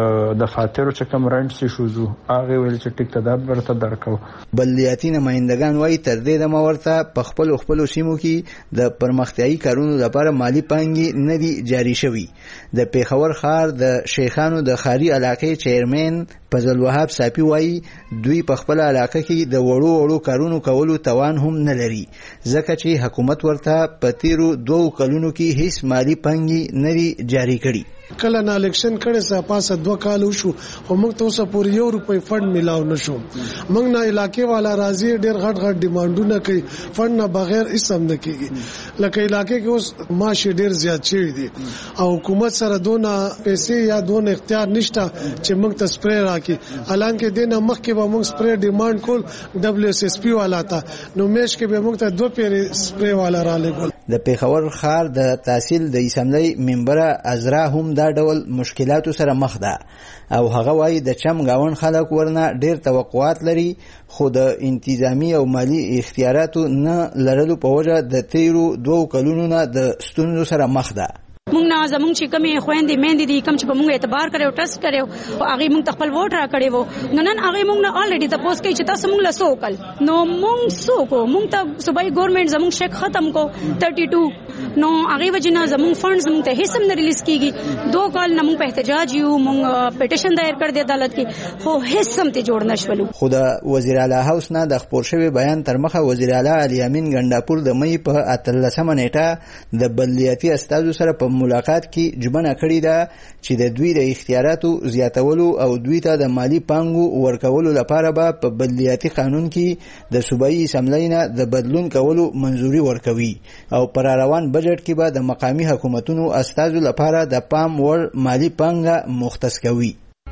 د فاتیرو چې کوم رنټ سي شوزو هغه ویل چې ټیک ته د برته درکو.
بلدیاتي نمائندگان وايي تر دې د مورته په خپل خپل سیمو کې د پرمختیایي کارونو لپاره مالی پانګي نه دي جاری شوي. د پیښور ښار د شیخانو د خاري علاقې چیرمن فضل وهاب صافي وايي دوی په خپل علاقه کې د وړو وړو کارونو کولو توان هم نه لري ځکه چې حکومت ورته په تیرو دوه کلونو کې هیڅ مالی پانګي نه دي جاری کړي.
کله نه الیکشن کړي سه پاسه دوه کال وشو خو موږ ته اوسه پورې یو روپۍ فند ملاو نشو. موږ نه علاقې والا راځي ډېر غټ غټ ډیمانډونه کوي، فند نه بغیر اسم نه کیږي. لکه علاقې کې اوس معاش ډېر زیات شوی دی او حکومت سره دونه پیسې یا دونه اختیار نشته چې موږ ته سپری راکړي. حالانکه دینه مخکې به موږ سپری ډیمانډ کول دبليو اس اس پی والا ته، نو میش کې به موږ ته دوه پیری سپری والا را لګول.
د پیښور ښار د تحصیل د اسمبلی منبره ازرا هم دا ډول مشکلاتو سره مخ ده او هغه وايي د چم گاون خلک ورنه ډیر توقعات لري خو د انتظامی او مالی اختیاراتو نه لرلو په وجه د تیرو دوه کلونو نه د ستونزو سره مخ ده.
مونږ نه زمونږ چې کمی خويندې مېندې دي کم چې په مونږ اعتبار کړو ټرست کړو او هغه مونږ خپل ووټ را کړی وو نو نن هغه مونږ نه الریډي تاسو کوي چې تاسو مونږ له سوکل نو مونږ سوکو مونږ ته صوبای ګورنمنت زمونږ شیک ختم کو بتیس نو هغه وجنه زمونږ فندز مونږ ته هیڅ نه ریلیز کیږي. دوه کال نه مونږ په احتجاج یو مونږ پټیشن دایر کړ دی عدالت کې خو هیڅ سم ته جوړ نشولو.
خو د وزیر اعلی هاوس نه د خپور شوی بیان تر مخه وزیر اعلی علي امین ګندپور د مې په اتلسمه نیټه د بلدیاتي استازو سره په ملاقات کې جمعنه کړی ده چې د دوی د اختیاراتو زیاتولو او دوی ته د مالی پانګو ورکولو لپاره به په بلدیاتي قانون کې د صوبایي اسمبلی نه د بدلون کولو منځوري ورکوي او پر روان بجټ کې به د مقامی حکومتونو استازو لپاره د پام وړ مالی پانګه مختص کوي.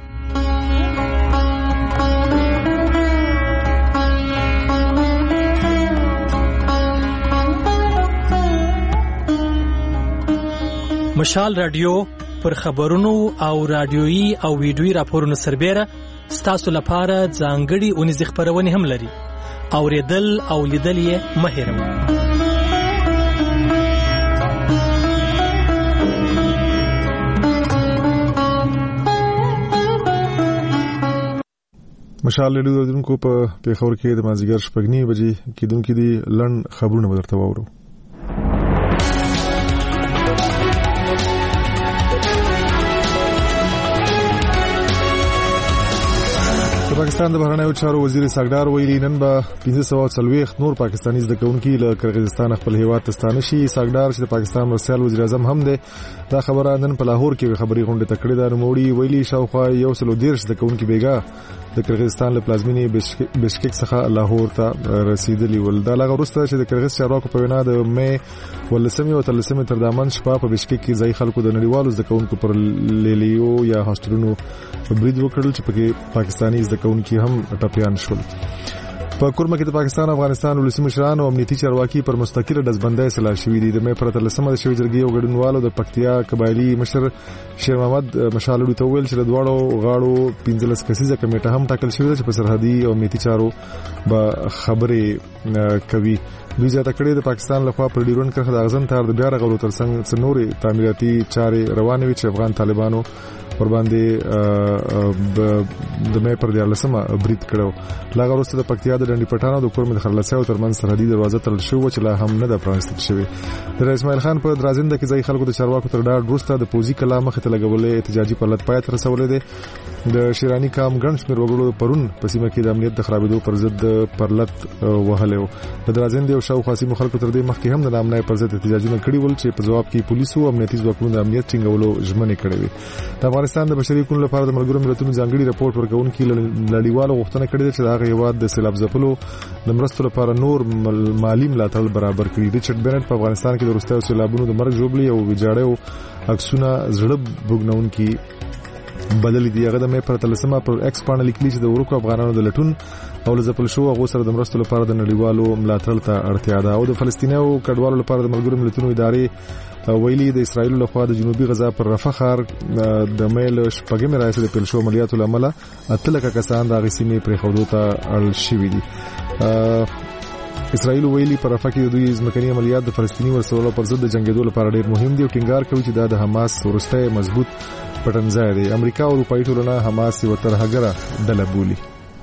مشال رادیو پر خبرونو او رادیويي او ویډیويي راپورونو سربېره ستاسو لپاره ځانګړي اونیز خبرونه هم لري. اوریدل او لیدل یې مه هېروئ.
مشال ریډیو دونکو په پیښور کې د مازیګر شپږ نیمې بجې کېدونکې دي لړن خبرونه به درته واورو. پاکستان د بهرنیو چارو وزیر ساګدار ویلي نن به پنځه سوه څلوېښت نور پاکستاني زده کوونکي له قرغیزستان خپل هیواد ته ستانه شي. ساګدار چې د پاکستان مرستیال وزیر اعظم هم دی دا خبره نن په لاهور کې خبري غونډه ته کړې ده. نوموړي ویلي شاوخوا یو سل دېرش زده کوونکي بیګا د قرغیزستان له پلازمینې بشکک څخه لاهور ته رسیدلی ول. دا لږ وروسته چې د قرغیز چارواکو په وینا د مې ولسمې او تلسمې تر دامن شپه په بشکک کې ځای خلکو د نړیوالو زده کوونکو پر لیلیو یا هاستلونو برید وکړل چې پکې پاکستاني زده کوونکي هم ټپيان شول. په کورمه کې د پاکستان افغانستان ولسي مشران او امنیتي چارواکي پر مستقله دزبندۍ سلا شوې دي. د مې پر تلسمه د شوی جرګې او ګډونوالو د پکتیا قبایلی مشر شیر محمد مشالړو ته ویل چې د دواړو غاړو پنځلس کسیزه کمیټه هم ټاکل شوې ده چې په سرحدي او امنیتي چارو به خبرې کوي. دوی زیاته کړې د پاکستان لخوا پر ډیورن کرښه د اغزن تار د بیا رغولو ترڅنګ څنوري تعمیراتي چارې روانې وي چې افغان طالبانو پر باندې د مې پر دیارلسمه برید کړو. لاغه وروسته د پکتیا د ډنډي پټانو د کورمې د خرلسیو ترمنځ سرحدي دروازه تړل شو چې لا هم نه ده پرانستل شوې. د رئیس اسماعیل خان په درازنده کې ځای خلکو د چارواکو تر ډاډ وروسته د پوزي کلام مخ ته لګولې احتجاجي پلت پای ته رسولې ده. د شیرانی کام ګڼ شمېر وګړو پرون په سیمه کې د امنیت د خرابېدو پر ضد پرلت وهلو. د درازنده او شاوخوا سیمو خلکو تر دې مخکې هم د نامنای پر ضد احتجاجونه کړي ول چې په جواب کې پولیسو او امنیتي ځواکونو د امنیت ټینګولو ژمنې کړې وي. د افغانستان د بشري حقوقو لپاره د ملګرو ملتونو ځانګړي راپور ورکونکي لړیوالو غوښتنه کړې ده چې هغه هیواد د سیلاب ځپلو د مرستو لپاره نور مالی ملاتړ برابر کړي. ریچارډ بنټ په افغانستان کې د وروستیو سیلابونو د مرګ ژوبلې او ویجاړیو عکسونه زړه بوګنونکي بدل دي. هغه د مې پر تلسمه پر ایکس پاڼه لیکلي چې د ورکو افغانانو د لټون او لزپل شو هغه سره د مرستو لپاره د نړیوالو ملاتړ ته اړتیا ده. او د فلسطینیو کډوالو لپاره د ملګرو ملتونو ادارې ویلي د اسرایل لخوا د جنوبي غزا پر رفح ښار د میل شپږمې راځي د پیل شو عملیاتو لامل اتلکه کسان د غسیمې پرې خودو ته اړل شوي دي. اسرائیل ویلي پر رفح کې د دوی ځمکني عملیات د فلسطیني ورسولو پر ضد د جنگیدو لپاره ډېر مهم دي او ټینګار کوي چې دا د حماس ورسته مضبوط پټنځای دی. امریکا او اروپایي ټولنه حماس یو ترهګره ډله بولي.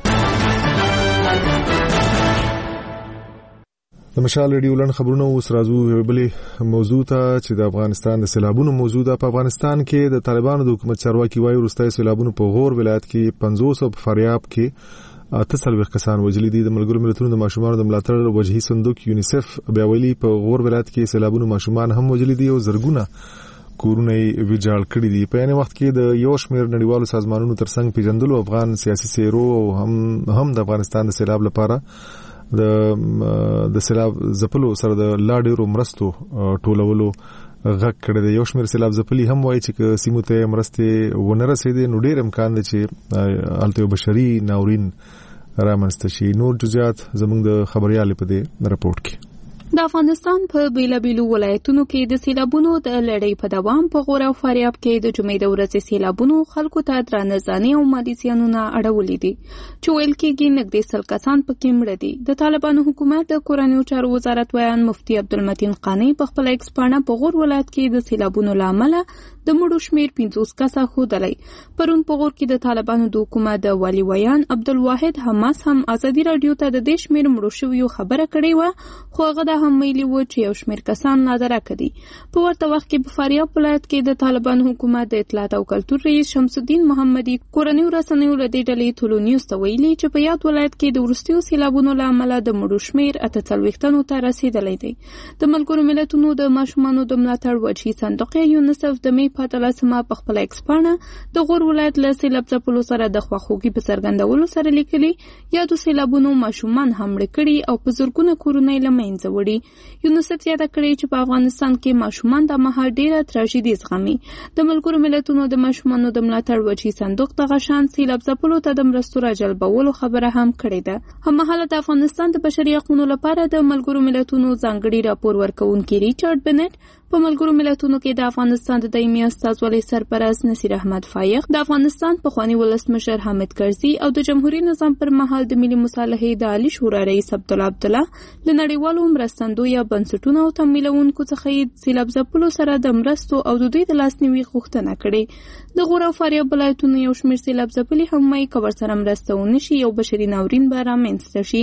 د مشال ریډیو لن خبرونه اوس راځو بلې موضوع ته چې د افغانستان د سیلابونو موضوع ده. په افغانستان کې د طالبانو د حکومت چارواکي وایي وروستي سیلابونو په غور ولایت کې پنځوس او په فاریاب کې اته څلوېښت کسان وژلي دي. د ملګرو ملتونو د ماشومانو د ملاتړ وجهي صندوق یونیسف بیا ویلي په غور ولایت کې سیلابونو ماشومان هم وژلي دي او زرګونه کورونه ویجاړ کړي دي. په یانه وخت کې د یو شمېر نړیوالو سازمانونو ترڅنګ پیژندلو افغان سیاسي سیرو او هم هم د افغانستان د سیلاب لپاره د د سیلاب ځپلو سره د لاډیرو مرستو ټولولو غږ کړی دی. یو شمېر سیلاب ځپلي هم وایي چې سیمو ته مرستې ونه رسېدې نو ډېر امکان دی چې هلته یو بشري ناورین رامنځته شي. نور جزئیات زموږ د خبريال په دې راپورټ کې.
د افغانستان په بیلابیلو ولایتونو کې د سیلابونو د لړۍ په دوام په غور او فاریاب کې د جمعې د ورځې سیلابونو خلکو ته درانه ځاني او مالي زیانونه اړولي دي چې ویل کېږي نږدې سل کسان پکې مړه دي. د طالبانو حکومت د کورنیو چارو وزارت ویان مفتي عبدالمتین قانی په خپل ایکس پاڼه په غور ولایت کې د سیلابونو لامل د مړو شمیر پنځوس کسه ښودلی. پرون په غور کې د طالبانو د حکومت د والي ویان عبدالواحد حماس هم ازادي رادیو ته د دې شمیر مړو شویو خبره کړې وه خو هغه د هم ویلي و چې یو شمیر کسان نادرکه دي. په ورته وخت کې په فاریاب ولایت کې د طالبانو حکومت د اطلاعات او کلتور رئیس شمس الدین محمدي کورنیو رسنیو له دې ډلې ټولو نیوز ته ویلي چې په یاد ولایت کې د وروستیو سیلابونو له امله د مړو شمیر اته څلوېښتو ته رسیدلی دی. د ملګرو ملتونو د ماشومانو د ملاتړ وجهي صندوق یونیسف د مې په تلسمه په خپل ایکس پاڼه د غور ولایت له سیلاب ځپلو سره د خواخوږي په څرګندولو سره لیکلي یادو سیلابونو ماشومان هم مړه کړي او په زرګونه کورونه یې له منځه وړي. یونیسف یاده کړې چې په افغانستان کې ماشومان د مهال ډیره تراژیدي زغمي. د ملګرو ملتونو د ماشومانو د ملاتړ وجهي صندوق دغه شان سیلاب ځپلو ته د مرستو راجلبولو خبره هم کړې ده. هممهاله د افغانستان د بشري حقوقو لپاره د ملګرو ملتونو ځانګړي راپور ورکوونکي ریچارډ بنټ په ملګرو ملتونو کې د افغانستان د دایمي استازولۍ سرپرست نصیر احمد فایق، د افغانستان پخوانی ولسمشر حامد کرزي او د جمهوریت نظام پر مهال د ملي مصالحې د عالی شورا رئیس عبدالله عبدالله له نړیوالو مرستندو یا بنسټونو او تمویلونکو څخه سیلاب ځپلو سره د مرستو او د دوی د لاسنیوي غوښتنه کړې. د غور او فاریاب ولایتونو یو شمېر سیلاب ځپلي هم وایي که ورسره مرسته ونه شي یو بشري ناورین به رامنځته شي.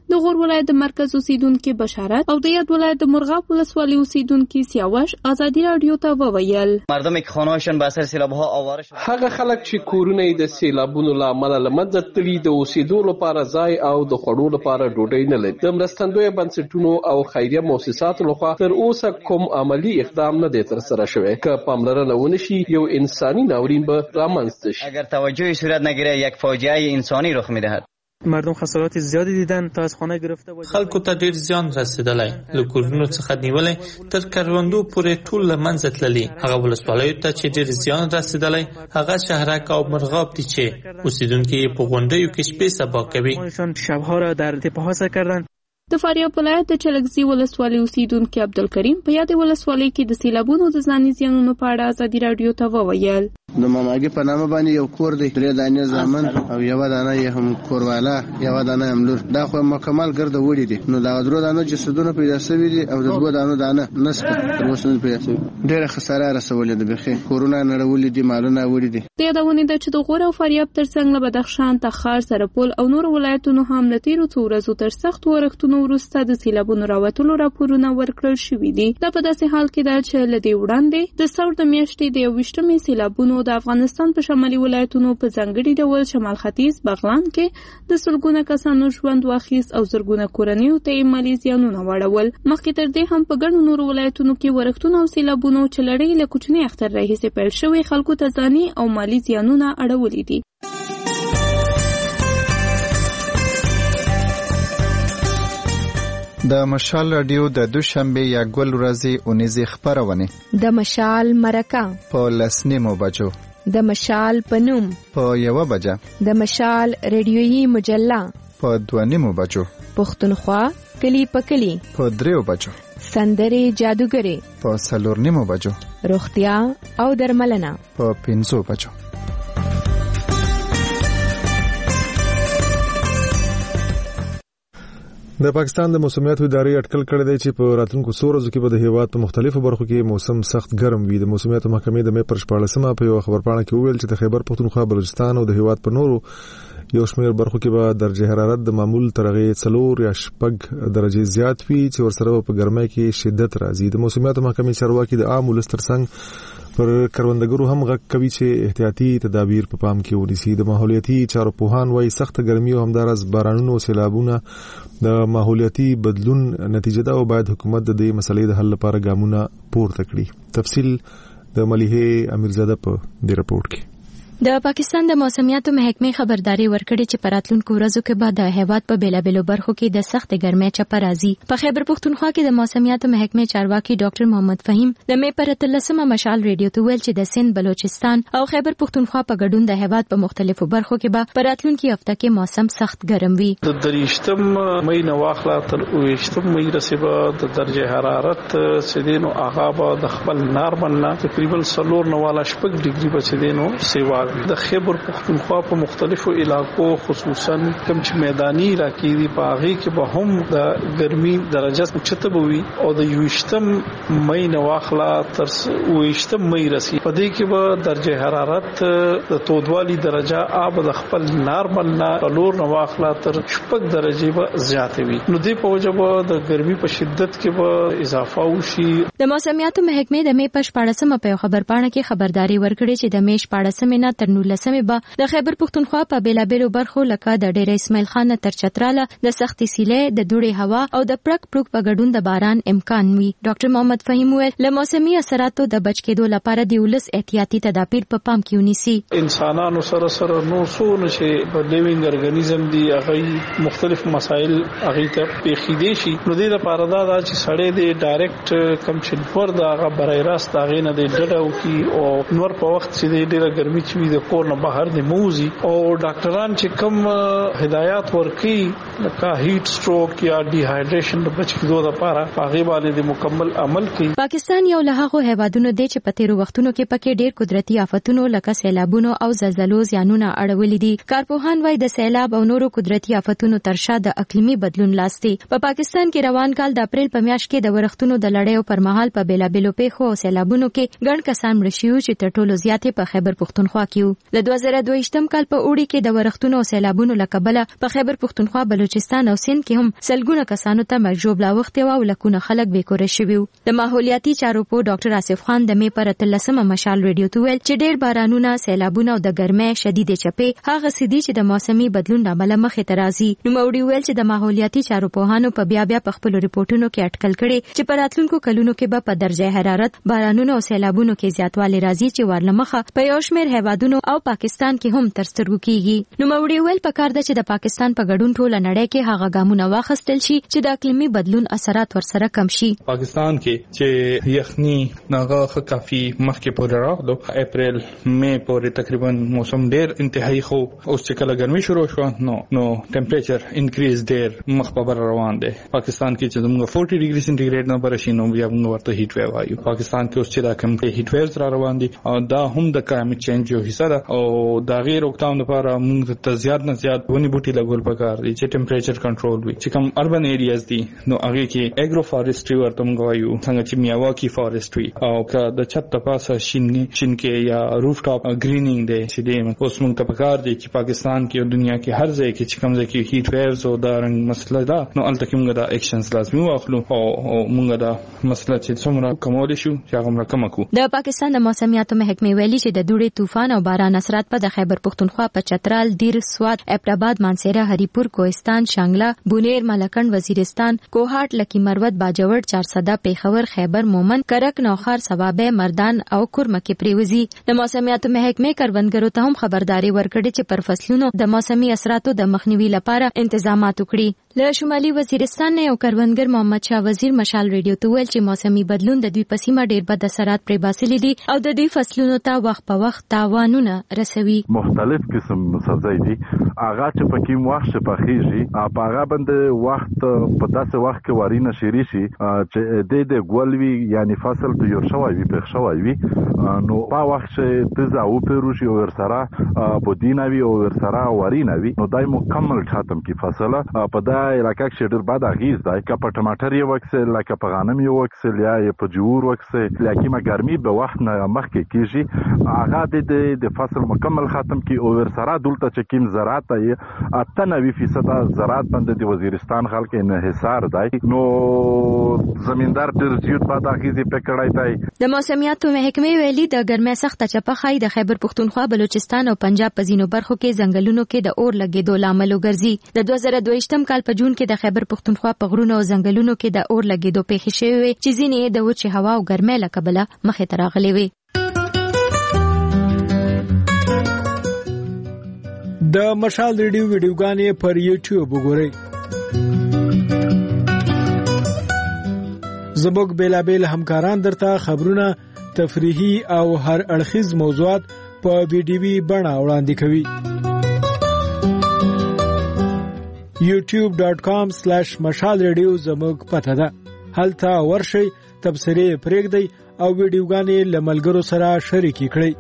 د غور ولایت د مرکز اوسیدونکو بشارت او د یاد ولایت د مرغاب ولسوالۍ اوسیدونکو سیاوش ازادي رادیو ته وویل
مردم که خانه‌هاشون به اثر سیلاب‌ها آواره شد.
هغه خلک چې کورونه یې د سیلابونو له امله له منځه تللي د اوسېدو لپاره ځای او د خوړو لپاره ډوډۍ نه لري. د مرستندویه بنسټونو او خیریه مؤسساتو لخوا تر اوسه کوم عملی اقدام نه دی ترسره شوی. که پاملرنه ونشي یو انساني ناورین به رامنځته شي.
اگر توجهی صورت نگیره یک فاجعه انسانی رخ میدهد.
مردم خسارات زیادی دیدن تا از خانه گرفته و
خلکو ته ډیر زیان رسیدلی له کورونو څخه نیولې تر کروندو پورې ټول له منځه تللي هغه ولسوالیو ته چې ډیر زیان رسیدلی هغه شهرک او مرغاب دي چې اوسیدونکي یې په غونډیو کې شپې سبا کوي
شبها را در تپه‌ها سر کردن.
د فاریاب ولایت د چلګزي ولسوالۍ اوسیدونکو عبدالکریم په یاد ولسوالۍ کې د سیلابونو د ځاني زیانونو په اړه ازادي رادیو ته وویل.
د ماماګي په نامه باندې یو کور دی، درې دانې زامن او یو دانه یې هم کوروالا، یو دانه هم لور. دا خو مکمل ګرځ وړي دي. نو دا درو دانه جسدونه پیدا شوي دي او د دوه دانو دانه نسکه تر اوسه نه پیدا شوي. ډېره خساره رسولې ده، بخي کورونه نړولې دي، مالونه وړي دي.
د یادونه ده چې د غور او فاریاب ترڅنګ له بدخشان، تخار، سرپل او نور ولایتونو هم له تیرو څو ورځو تر سخت ورښتونو وروسته د سیلابونو راوتلو راپورونه ورکړل شوي دي. دا په داسې حال کې ده چې له دې وړاندې د سور د میاشتې د یوویشتمې سیلابونو د افغانستان په شمالي ولایتونو په ځانګړي ډول شمال ختیځ بغلان کې د سلګونه کسانو ژوند واخیست او زرګونه کورنیو ته یې مالي زیانونه واړول. مخکې تر دې هم په ګڼو نورو ولایتونو کې ورښتونه او سیلابونو چې لړۍ له کوچني اختر راهیسې پیل شوي خلکو ته ځاني او مالي زیانونه اړولي دي.
د مشال رادیو د دوشنبه یا ګل ورځې اونیزه خبرونه
د مشال مرکه
په لسنیمو بجو
د مشال پنوم
په یو بجه
د مشال رادیويي مجله
په دوانیمو بجو
پښتونخوا کلی په کلی
په دریو بجو
سندري جادوګری
په سلورنیمو بجو
روغتیا او درملنه
په پنځو بجو.
د پاکستان د موسمیاتو ادارې اټکل کړی دی چې په راتلونکو څو ورځو کې به د هیواد په مختلفو برخو کې موسم سخت ګرم وي. د موسمیاتو محکمې د مې پر شپاړلسمه په یو خبرپاڼه کې وویل چې د خیبر پښتونخوا، بلوچستان او د هیواد په نورو یو شمېر برخو کې به درجه حرارت د معمول تر هغې څلور یا شپږ درجې زیات وي چې ورسره په ګرمۍ کې شدت راځي. د موسمیاتو محکمې چارواکي د عام ولس ترڅنګ پر کروندګرو هم غږ کوي چې احتیاطي تدابیر په پام کې ونیسي. د ماحولیاتي چارو پوهان وايي سخت ګرمي او همدارس بارانونو او سیلابونه د ماحولیاتي بدلون نتیجه ده او باید حکومت د دې مسلې د حل لپاره ګامونه پورته کړي. تفصیل د ملیحه امیرزاده په دې رپورت کې.
د پاکستان د موسمیاتو محکمې خبرداري ورکړې چې په راتلونکو ورځو کې به د هیواد په بیلابیلو برخو کې د سخت ګرمۍ چپه راځي. په خیبر پښتونخوا کې د موسمیاتو محکمې چارواکي ډاکټر محمد فهیم د مې پر اتلسمه مشال ریډیو ته ویل چې د سند، بلوچستان او خیبر پښتونخوا په ګډون د هیواد په مختلفو برخو کې به په راتلونکي هفته کې موسم سخت ګرم وي.
د دریشتم مې نو واخلا تر اوویشتم مې رسیبه د درجه حرارت سیدینو هغه به د خپل نارمل نه تقریبا څلور نه والا شپږ ډیګري به سیدینو سیوا د خیبر پښتونخوا په مختلفو علاقو خصوصا کوم چې میداني علاقې دي په هغه کې به هم د ګرمي درجه اوچته بوي او د یوشتم مې نه واخلا تر اوویشتم مې رسي په دې کې به درجه حرارت د تودوالي درجه آب د خپل نارمل نه لور نه واخلا تر شپږ درجه به زیاتې وي. نو دې په وجه به د ګرمي په شدت کې به اضافه وشي.
د موسمیاتو محکمې د مې په شپاړسمه په خبرپاڼه کې خبرداري ورکړې چې د مې شپاړسمه نه تر نولسمه به د خیبر پښتونخوا په بیلابیلو برخو لکه د ډیر اسماعیل خان تر چتراله د سختي سیلې، د دوړې هوا او د پرک پرک په ګډون د باران امکان وي. ډاکټر محمد فهیم ویل له موسمي اثراتو د بچ کېدو لپاره د ولس احتیاطي تدابیر په پام کې ونیسي.
انسانانو سره سره نو څو نشي په لیوینګ ارګانیزم دی هغه مختلف مسایل هغه ته پیښیدي شي. نو د لپاره دا چې سړی دی ډایرکټ کم چې ور دا هغه برای راست هغه نه دی ډډاو کی او نور په وخت چې ډیره ګرمي چې د کور نه بهر د موزي او ډاکټران چې کوم هدایات ورکړي لکه هیټ سټروک یا ډي هایډریشن د بچ کېدو لپاره هغه باندې د مکمل عمل کوي.
پاکستان یو له هغو هیوادونو دی چې په تیرو وختونو کې پکې ډېر قدرتي آفتونو لکه سیلابونو او زلزلو زیانونه اړولي دي. کارپوهان وايي د سیلاب او نورو قدرتي آفتونو ترشا د اقلیمي بدلون لاس دی. په پاکستان کې روان کال د اپریل په میاشت کې د ورښتونو د لړیو پر مهال په بیلابیلو پیښو او سیلابونو کې ګڼ کسان مړ شوي چې تر ټولو زیاتې په خیبر پښتونخوا کې د دوه زره دوه ویشتم کال په اوړي کې د ورښتونو او سیلابونو له کبله په خیبر پښتونخوا، بلوچستان او سند کې هم سلګونه کسانو ته مرګ ژوبله اوښتې وه او لکونه خلک بېکوره شوي وو. د ماحولیاتي چارو په ډاکټر آصف خان د مې پر اتلسمه مشال ریډیو ته ویل چې ډېر بارانونه، سیلابونه او د ګرمۍ شدیدې چپې هغه څه دي چې د موسمي بدلون له امله مخې ته راځي. نوموړي ویل چې د ماحولیاتي چارو پوهانو په بیا بیا په خپلو رپورټونو کې اټکل کړي چې په راتلونکو کلونو کې به په درجه حرارت، بارانونو او سیلابونو کې زیاتوالی راځي چې ورلمخه په یو شمېر هیوادونو او پاکستان کې هم تر سترګو کیږي. نوموړي ویل پکار ده چې د پاکستان په ګډون ټوله نړۍ کې هغه ګامونه واخیستل شي چې د اقلیمي بدلون اثرات ورسره کم شي.
پاکستان کې چې یخني ناغه کافي مخکې پورې راغلو، اپریل مې پورې تقریبا موسم ډېر انتهایی خو اوس چې کله ګرمي شروع شو نو نو ټمپریچر انکریز ډېر مخ په بر روان دی. پاکستان کې چې موږ چالیس ډیګري سنټیګریډ نه برشي نو بیا موږ ورته هیټ ویو وایو. پاکستان کې اوس چې دا کوم هیټ ویوز را روان دي او دا هم د کلایمټ چینج یو حصہ ده او دا غیر روکتام لپاره موږ ته زیات نه زیات ونی بوټي لګول پکار دي چې ټمپریچر کنټرول وي. چې کوم اربن ایریاز دي نو هغه کې اګرو فارستري ورته موږ وایو، څنګه چې میاواکی فارستري او که د چھت په پاسه شینګي شینکې یا روف ټاپ ګرینینګ دی چې دې اوس موږ ته پکار دي چې پاکستان کې او دنیا کې هر ځای کې چې کوم ځای کې هیټ ویوز او دا رنګ مسله ده نو الته کې موږ دا اکشنز لازمي واخلو او موږ دا مسله چې څومره کومول شو چې هغه موږ کم کړو.
د پاکستان د موسمیاتو محکمې ویلي چې د دوړې طوفان او باران اثرات په د خیبر پښتونخوا په چترال، دیر، سوات، ابټاباد، مانسهره، هریپور، کوهستان، شانګله، بونیر، ملکند، وزیرستان، کوهاټ، لکی مروت، باجوړ، چارسده، پیښور، خیبر، مومند، کرک، نوخار، سوابه، مردان او کورمه کې پریوزي. د موسمیاتو محکمې کروندګرو ته هم خبرداري ورکړې چې پر فصلونو د موسمي اثراتو د مخنیوي لپاره انتظامات وکړي. له شمالي وزیرستان نه یو کروندګر محمد شاه وزیر مشال ریډیو ته ویل چې موسمي بدلون د دوی په سیمه ډېر بد اثرات پرې باسلي دي او د دوی فصلونو ته وخت په وخت تاوانونه رسوي.
مختلف قسم سبزی دي هغه چې پکې وخت چې پخېږي په هغه باندې وخت په داسې وخت کې واري نشي شي چې د دې ګولوي یعنی فصل ته یو شوی وي په شوی وي نو په وخت چې تزه او پیروشي او ورسره بودیناوي او ورسره واریناوي نو دای مکمل ختم کی فصله په دا علاقه کې ډېر بد اغیز دی که په ټماټر یو وکسل لکه په غنم یو وکسل یا په جوور وکسل لکه ما ګرمي به وخت نه مخکې کیږي هغه د د فصل مکمل ختم کی او ورسره دلته چې کیم زراعت یې اته نوي فیصد زراعت باندې د وزیرستان خلک انحصار دی نو زمیندار ډېر زیات بد اغیز پکړای دی.
د موسمیاتو محکمې ویلي د ګرمۍ سخته چپه خای د خیبر پښتونخوا، بلوچستان او پنجاب په ځینو برخو کې ځنګلونو کې د اور لګېدو لامل وګرځي. د دوه زره دوه ویشتم کال په جون کې د خیبر پښتونخوا په غرونو او ځنګلونو کې د اور لګېدو پیښې شوې وې چې ځینې د وچې هوا او ګرمۍ له کبله مخې ته راغلې وې.
د مشال ریډیو ویډیوګانې پر یوټیوب وګورئ. زموږ بیلابیل همکاران درته خبرونه، تفریحي او هر اړخیز موضوعات په ویډیوي بڼه وړاندې کوي. یوټیوب ډاٹ کام سلیش مشال ریډیو زموږ پته ده. هلته ورشئ، تبصرې پرېږدئ او ویډیوګانې له ملګرو سره شریکې کړئ.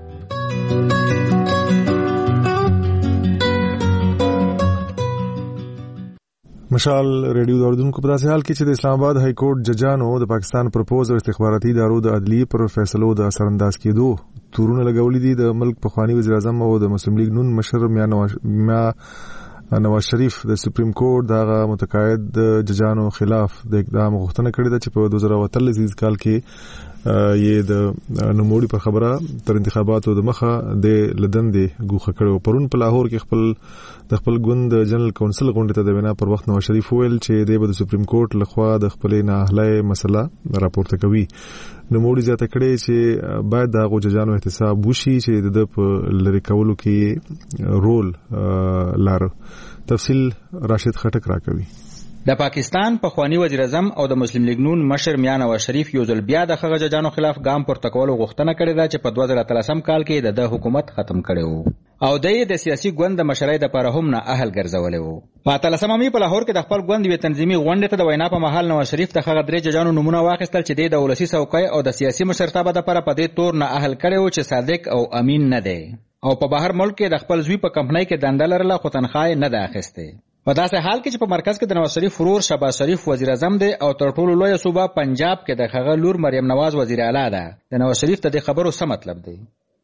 مشال ریډیو د اردن کو په داسې حال کې چې د اسلام آباد های کورټ ججانو د پاکستان پرپوز او استخباراتي ادارو د عدلی پر فیصلو د اثرانداز کېدو تورونه لګولې دي. د ملک پخوانی وزیر اعظم او د مسلم لیگ نون مشر میا نواز شریف د سپریم کورټ دغه متقاعد ججانو خلاف د اقدام غوښتنه کړې ده چې په دوه زره اتلس کال کې یې د نوموړي په خبره تر انتخاباتو د مخه د لدندې ګوښه کړو. پرون په لاهور کې خپل د خپل ګوند جنرال کونسل غونډې ته د وینا پر وخت نواز شریف ویل چې د سپریم کورټ لخوا د خپل نااهلۍ مسله راپورته کوي. نوموړي زیاته کړې چې باید د هغو ججانو احتساب وشي چې د په لری کولو کې رول لاره. تفصیل راشد خټک راکوي.
د پاکستان پخوانی وزیر اعظم او د مسلم لیگ نون مشر میا نواز شریف یو ځل بیا د خغه ججانو خلاف ګام پورته کولو غوښتنه کړې ده چې په دوه زره اتلسم کال کې د حکومت ختم کړي وو او د سیاسي ګوند د مشرۍ د لپاره هم نه اهل ګرځولې وو. په اتلسم می په لاهور کې د خپل ګوند یو تنظیمي غونډه ته د وینا په محل نواز شریف د خغه درې ججانو نمونه واخیستل چې د ولسی څوکۍ او د سیاسي مشرتابه د لپاره په دې تور نه اهل کړي وو چې صادق او امین نه دی او په بهر ملک کې د خپل زوی په کمپنۍ کې دنده لرله خو تنخواه نه ده اخیسته. په داسې حال کې چې په مرکز کې د نواز شریف ورور شهباز شریف وزیر اعظم دی او تر ټولو لوی صوبه پنجاب کې د هغه لور مریم نواز وزیر اعلی ده. د نواز شریف ته د خبرو څه مطلب دی؟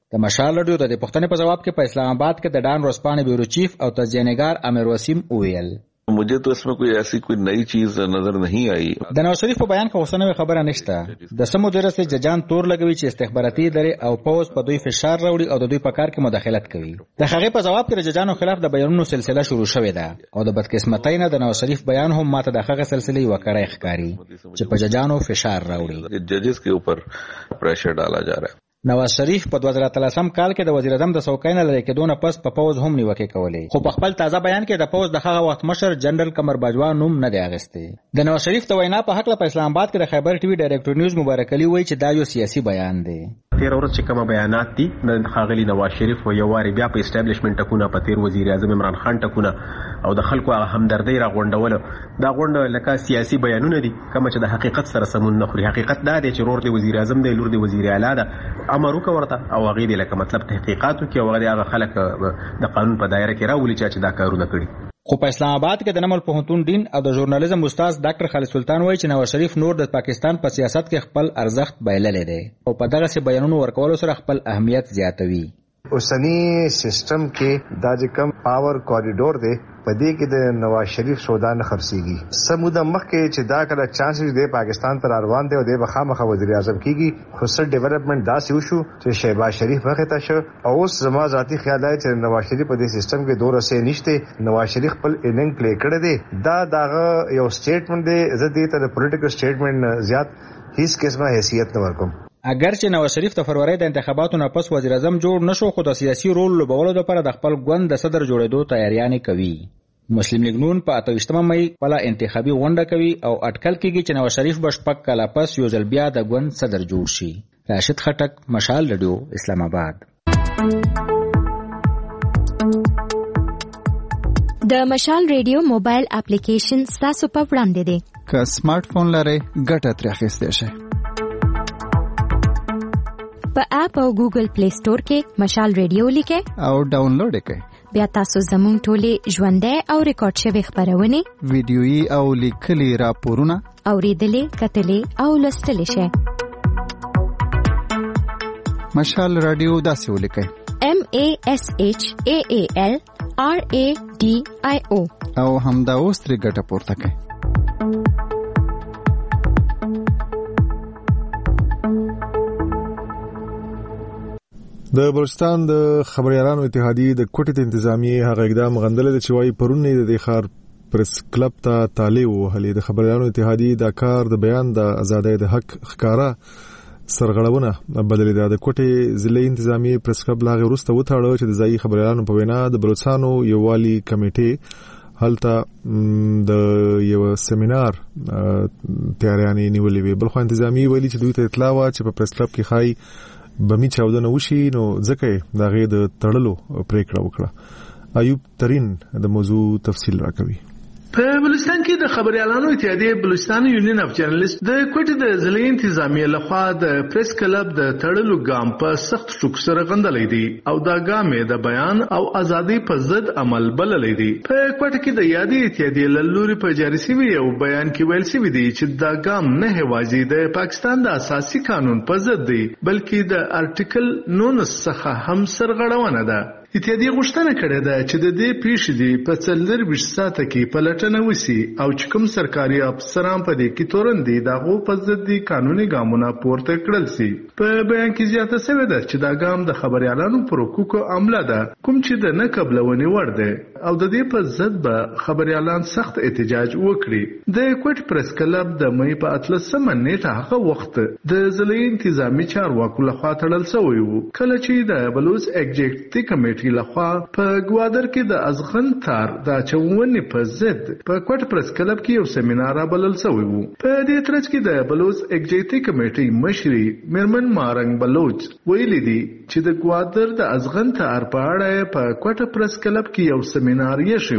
د مشال رادیو د پښتنې په جواب کې په اسلام آباد کې د ډان ورځپاڼې بیورو چیف او تجزیه‌نګار امیر وسیم وویل
मुझे तो इसमें कोई ऐसी कोई नई चीज नजर नहीं आई।
د نواز شریف په بیان کې اوسنوي خبره نشته د سمو درسه ججان تور لګوي چې استخباراتي ادارې او پوز په دوی فشار راوړي او د دوی په کار کې مداخلت کوي. د هغې په جواب کې د ججانو خلاف د بیانونو سلسله شروع شوې ده او د بدقسمتۍ نه د نواز شریف بیان هم ماته د هغه سلسله وکړای ښکاری چې په ججانو فشار راوړي.
जजेस के ऊपर प्रेशर डाला जा रहा है.
نواز شریف په دوه زره اتلسم کال کې د وزیر اعظم د څوکۍ نه لرې کېدو نه پس په پوز هم نیوکې کولې خو په خپل تازه بیان کې د پوز د هغه وخت مشر جنرال قمر باجوا نوم نه دی اخیستی. د نواز شریف د وینا په هکله په اسلام آباد کې د خیبر ټي وي ډایرکټر نیوز مبارک علي وایي چې دا یو سیاسي بیان دی.
تیر ورځ چې کوم بیانات دي د خاغلی نواز شریف او یو واری بیا په اسټابلیشمنت ټکونه په تیر وزیر اعظم عمران خان ټکونه او د خلکو هغه همدردی را غونډول دا غونډه لکه سیاسي بیانونه دي کوم چې د حقیقت سره سمون نه خوري. حقیقت دا دی چې رور دی وزیر اعظم دی لور دی وزیر اعلی ده امر وکړه او هغه دی لکه مطلب تحقیقاتو کې او هغه خلک د قانون په دایره کې راولي چې دا کارونه کړي.
خو په اسلام آباد کې د نمل پوهنتون ډین او د ژورنالیزم استاد ډاکټر خالد سلطان وایي چې نواز شریف نور د پاکستان په سیاست کې خپل ارزښت بایللی دی او په دغه سي بیانونو ورکولو سره خپل اهمیت زیاتوي.
اوسنی سیستم کې دا چې کم پاور کوریډور دی په دې کې د نواز شریف سودا نه خرڅيږي. سموده مخکې چې دا کله چانسز دی پاکستان تر روان دی او د بخامخه وزیر اعظم کیږي خو سر ډیولپمنٹ دا سی وشو چې شهباز شریف مخه شو او اوس زما ذاتی خیال دی چې نواز شریف په دې سیستم کې دوه رسې نشته. نواز شریف خپل اننګ پلی کړی دی دا داغه یو سټیټمنټ دی زه دې ته پولیټیکل سټیټمنټ زیات هیڅ قسمه حیثیت نه ورکوم.
اگر چې نواز شریف د فروری د انتخاباتو نه پس وزیر اعظم جوړ نشو خو د سیاسي رول لوبولو لپاره د خپل ګوند د صدر جوړېدو تیاریانې کوي. مسلم لیگ نون په اته ویشتمه مې خپل انتخابي غونډه کوي او اټکل کېږي چې نواز شریف به شپږ کاله پس یو ځل بیا د ګوند صدر جوړ شي. راشد خټک، مشال رادیو، اسلام آباد.
د مشال رادیو موبایل اپلیکیشن تاسو په وړاندې دی.
که سمارټ فون لرئ ګټه ترې اخیستی شئ.
په اپ او ګوګل پلی سٹور کې مشال رادیو لیکئ
او ډاونلوډ یې کړئ.
بیا تاسو زموږ ټولې ژوندۍ او ریکارډ شوې خبرونه
ویډیويي او لیکلي راپورونه
اوریدلې کتلې او لوستلې شئ.
مشال رادیو داسې ولیکئ
M A S H A A L R A D I O
او همدا اوس ترې ګټه پورته کړئ.
د بلوچستان د خبريالانو اتحادیې د کوټې انتظامیه هغه اقدام غندل چې وايي پرون نه د خار پریس کلب ته طالب وهلي. د خبريالانو اتحادیې د کار د بیان د ازادۍ د حق ښکارا سرغړونه بدلې ده. د کوټې ضلعي انتظامیه پریس کلب لاغه وروسته وټاړو چې د ځایي خبريالانو په وینا د بلوچستانو یووالي کمیټې هلته د یو سیمینار تیاریانې نیولې وي. بلخو انتظامیه ویلي چې دوی ته اطلاع وا چې په پریس کلب کې خای بمی چاودنه وشي نو ځکه دا غي د تړلو پریکړه وکړه. ایوب ترين د موضوع تفصیل راکوي.
په بلوچستان کې د خبريالانو اتحادیې بلوچستان یونین اف جرنالست د کوټې د ضلعي انتظامیه لخوا د پریس کلب د تړلو ګام په سخت ټکو سره غندلې دي او دا ګام د بیان او ازادي په ضد عمل بللې دي. په کوټه کې د یادې اتحادیې لوري په جاري شوی یو بیان کې ویل شوی دی چې دا ګام نه هوازي د پاکستان د اساسي قانون په ضد دی بلکې د ارټیکل نولس څخه هم سرغړونه ده. اتحادیه غوښتنه کړې ده چې د دې پیښې دی په څلور ویشت ساعته کې پلټنه وشي او چې کوم سرکاري افسران په دې کې تورن دي دغه په ضد دي قانوني ګامونه پورته کړل شي. په بیان کې زیاته شوې ده چې دا ګام د خبريالانو پر حقوقو عمله ده کوم چې د نه قبلونې وړ ده او د دې په ضد به خبريالان سخت احتجاج وکړي. د کوټ پریس کلب د مې په اتلسمه نیټه هغه وخت د ضلعي انتظامی چارواکو لخوا تړل شوی وو کله چې د بلوچ ایگزیکټیو کمیټې لخوا په ګوادر کې د ازغن تار د چوونې په ضد په کوټ پریس کلب کې یو سیمینار بلل شوی وو. په دې ترڅ کې د بلوچ ایگزیکټیو کمیټې مشري میرمن مارنګ بلوچ ویلي دي چې د ګوادر د ازغن تار په اړه په کوټ پریس کلب کې یو سیمینار یې شوی وو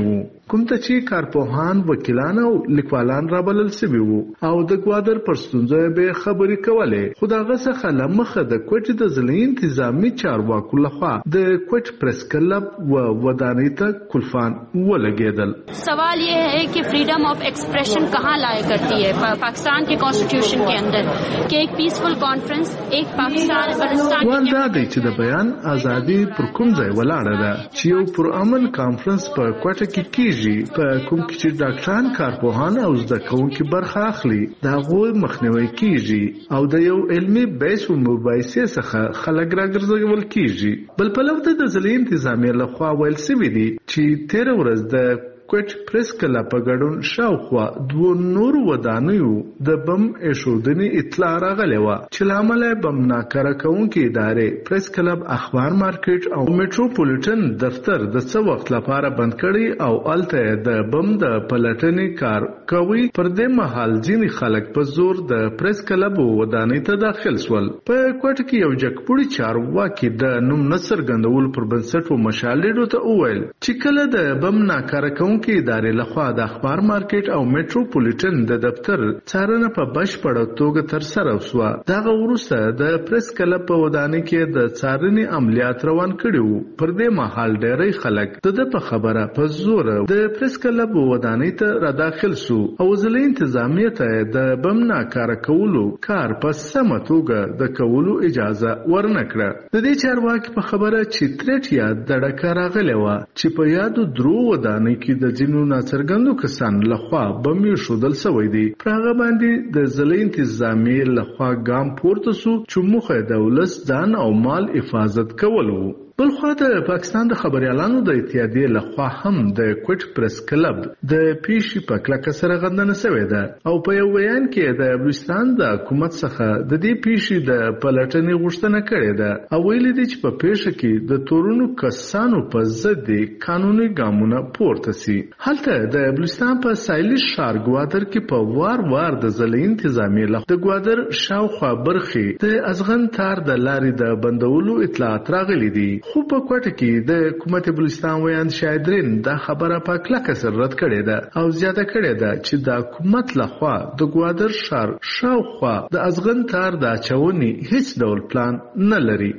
کوم ته چې کارپوهان وکیلان او لیکوالان رابلل شوي وو او د ګوادر پر ستونزو به خبرې کولې خو دغه څخه لمخه د کوټ د ضلعي انتظامی چارواکو لخوا د کوټ پریس کلب و ودانۍ ته کلفان ولګېدل.
سوال یہ ہے کہ فریڈم آف ایکسپریشن کہاں لایا کرتی ہے پاکستان کے کانسٹیٹیوشن کے اندر کہ ایک پیسفل کانفرنس ایک پاکستان بلوچستان
ولدا د چې د بیان ازادي پر کوم ځای ولاړه ده چې یو پر امن کانفرنس په کوټه کې کیږي په کوم کې چې ډاکټران کارپوهان او زده کوونکي برخه اخلي دا غوي مخنیوي کیږي او د یو علمي بیس او مباحثې څخه خلک راګرځول کیږي. بل په لور د ضلعي انتظامیه لخوا ویل شوي دي چې تیر ورځ د کوټ پریس کلب په ګډون شاوخوا دوه نور ودانیو د بم ایښودنې اطلاع راغلې وه چې له امله بم ناکاره کوونکې ادارې پریس کلب اخبار مارکیټ او میټروپولیټن دفتر د څه وخت لپاره بند کړي او هلته د بم د پلټنې کار کوي. پر دې مهال ځینې خلک په زور د پریس کلب ودانۍ ته داخل سول. په کوټ کې یو جګپوړي چارواکي د نوم نه څرګندولو پر بنسټ و مشال ریډیو ته وویل چې کله د بم ناکاره کوونکې کې ادارې لخوا د اخبار مارکیټ او میټروپولیټن د دفتر څارنه په بشپړه توګه ترسره وسوه. دغه وروسته د پریس کلب په ودانۍ کې د څارنې عملیات روان کړي وو. پر دې مهال ډېری خلک د ده په خبره په زور د پریس کلب ودانۍ ته را داخل سو او ضلعي انتظامیه ته د بم ناکاره کولو کار په سمه توګه د کولو اجازه ورنه کړه. د دې چارواکي په خبره چې تریټ یا دړکه راغلې وه چې په یادو درو ودانۍ کې د ځینو ناڅرګندو کسانو لخوا بم ایښودل شوی دی. پر هغه باندې د ضلعي انتظامیې لخوا ګام پورته سو چې موخه د ولس ځان او مال حفاظت کول وو. بل خوا د پاکستان د خبريالانو د اتحادیې لخوا هم د کوټ پریس کلب د پیشي په کلکه سره غندنه شوې ده او په یو بیان کې د بلوچستان د حکومت څخه د دې پیشي د پلټنې غوښتنه کړې ده او ویلي دي چې په پیښه کې د تورونو کسانو په ضد قانوني ګامونه پورته سي. هلته د بلوچستان په سایلی ښار ګوادر کې په وار وار د ضلعي انتظامیې لخوا د ګوادر شاوخوا برخې د ازغن تار د لارې د بندولو اطلاعات راغلي دي. خو په کوټه کې د حکومت بلوچستان ویاند شایدرین دا خبره په کلکه سره رد کړې ده او زیاته کړې ده چې د حکومت لخوا د ګوادر ښار شاوخوا د ازغن تار د اچونې هیڅ ډول پلان نه لري.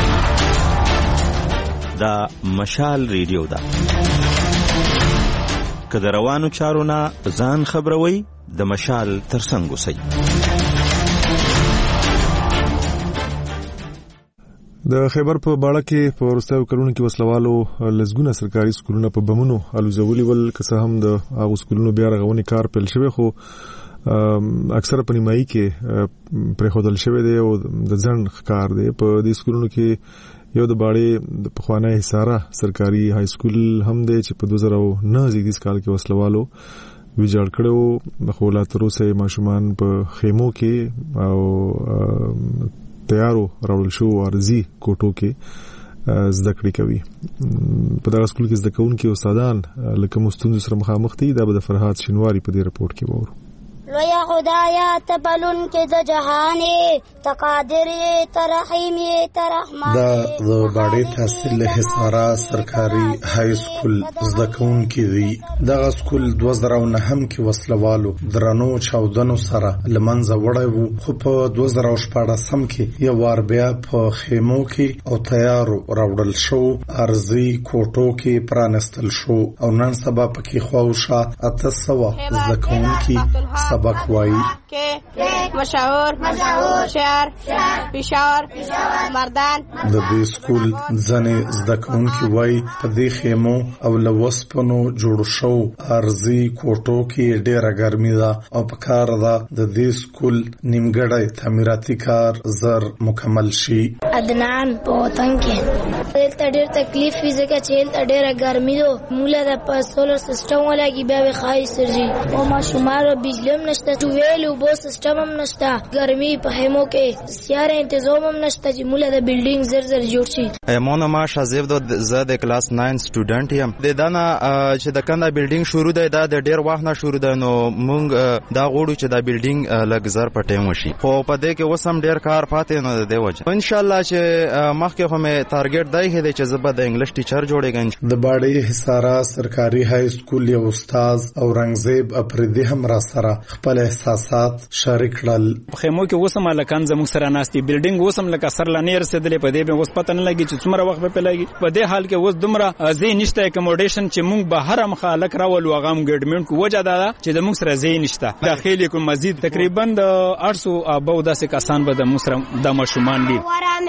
دا مشال ریډیو ده که د روانو چارو نه ځان خبروي د مشال ترڅنګ اوسئ.
د خیبر په باړه کې په وروستیو کلونو کې وسلوالو لزګونه سرکاري سکولونه په بمونو الوزولي ول که څه هم د هغو سکولونو بیا رغونې کار پیل شوی خو اکثره په نیمایي کې پرېښودل شوی دی او د ځنډ ښکار دی. په دې سکولونو کې یو د باړې د پخوانی حصاره سرکاري های سکول هم دی چې په دوه زره نهه زیږدیز کال کې وسلوالو ویجاړ کړو خو لا تر اوسه ماشومان په خیمو کې او تیارو راوړل شو ارزي کوټو کې زده کړې کوي. په دغه سکول کې زده کوونکي استادان لکه مستوند سره مخامخ دي. دا به د فرحات شینواری په دې رپورت کې وورو.
لویا خدایا تبلون کې د جهان تقادر ترحیم ترحمان
دا د باډي تحصیل له حصارا سرکاري های سکول زده کوونکي دي. دغه سکول دوه زره نهه کې وسلوالو درنو چاودنو سره لمنځه وړی وو خو په دوه زره شپاړس کې یو وار بیا په خیمو کې او تیارو راوړل شو ارزي کوټو کې پرانستل شو او نن سبا پکې خواوشه اته سوه زده کوونکي سبق وایي.
مشهور شعر پېښور مردان
د دې سکول ځنې زده کوونکي وایي په دې خیمو او له وسپنو جوړ شو ارزي کوټو کې ډېره ګرمي ده او په کار ده د دې سکول نیمګړی تعمیراتي کار زر مکمل شي.
عدنان په وطن کې دلته ډېر تکلیف وي ځکه چې دلته ډېره ګرمي ده موږ د په سولر سیسټم ولګي بیا به ښایي سرجي او ماشومان بجلی هم نشته ټویل اوبو سیسټم هم نشته ګرمي په خیمو کې سیاره تنظیم هم نشته چې موږ د بلډینګ زر زر جوړ شي.
مونږ ما شازیب د زه د کلاس نهه سټوډنټ یم. د دانا چې د کنده بلډینګ شروع دی دا د ډیر وخت نه شروع دی نو مونږ دا غوړو چې دا بلډینګ لګ زر په ټیم وشي خو په دې کې وسم ډیر کار پاتې نه دی وجه. ان شاء الله چې مخکې خو مې ټارګټ دی هدي چې زه به د انګلیش ټیچر جوړېږم.
د باړې حصارا سرکاري های سکول یو استاد او رنگزیب افریدي هم را سره خپل احساسات شریک کړل.
خیمو کې اوس مالکان زموږ سره ناستي بلډینګ اوس هم لکه سر لنی رسیدلې په دې به اوس پته نه لګي چې څومره وخت به لګي. په دې حال کې اوس دومره ځای نشته اکوموډیشن چې موږ به هر مخالک راول واغام ګډمنټ کو وجه دا چې د موږ سره ځای نشته. داخلي کوم مزید تقریبا د آठ سو ابو داسې کسان به د موږ سره د مشومان دي.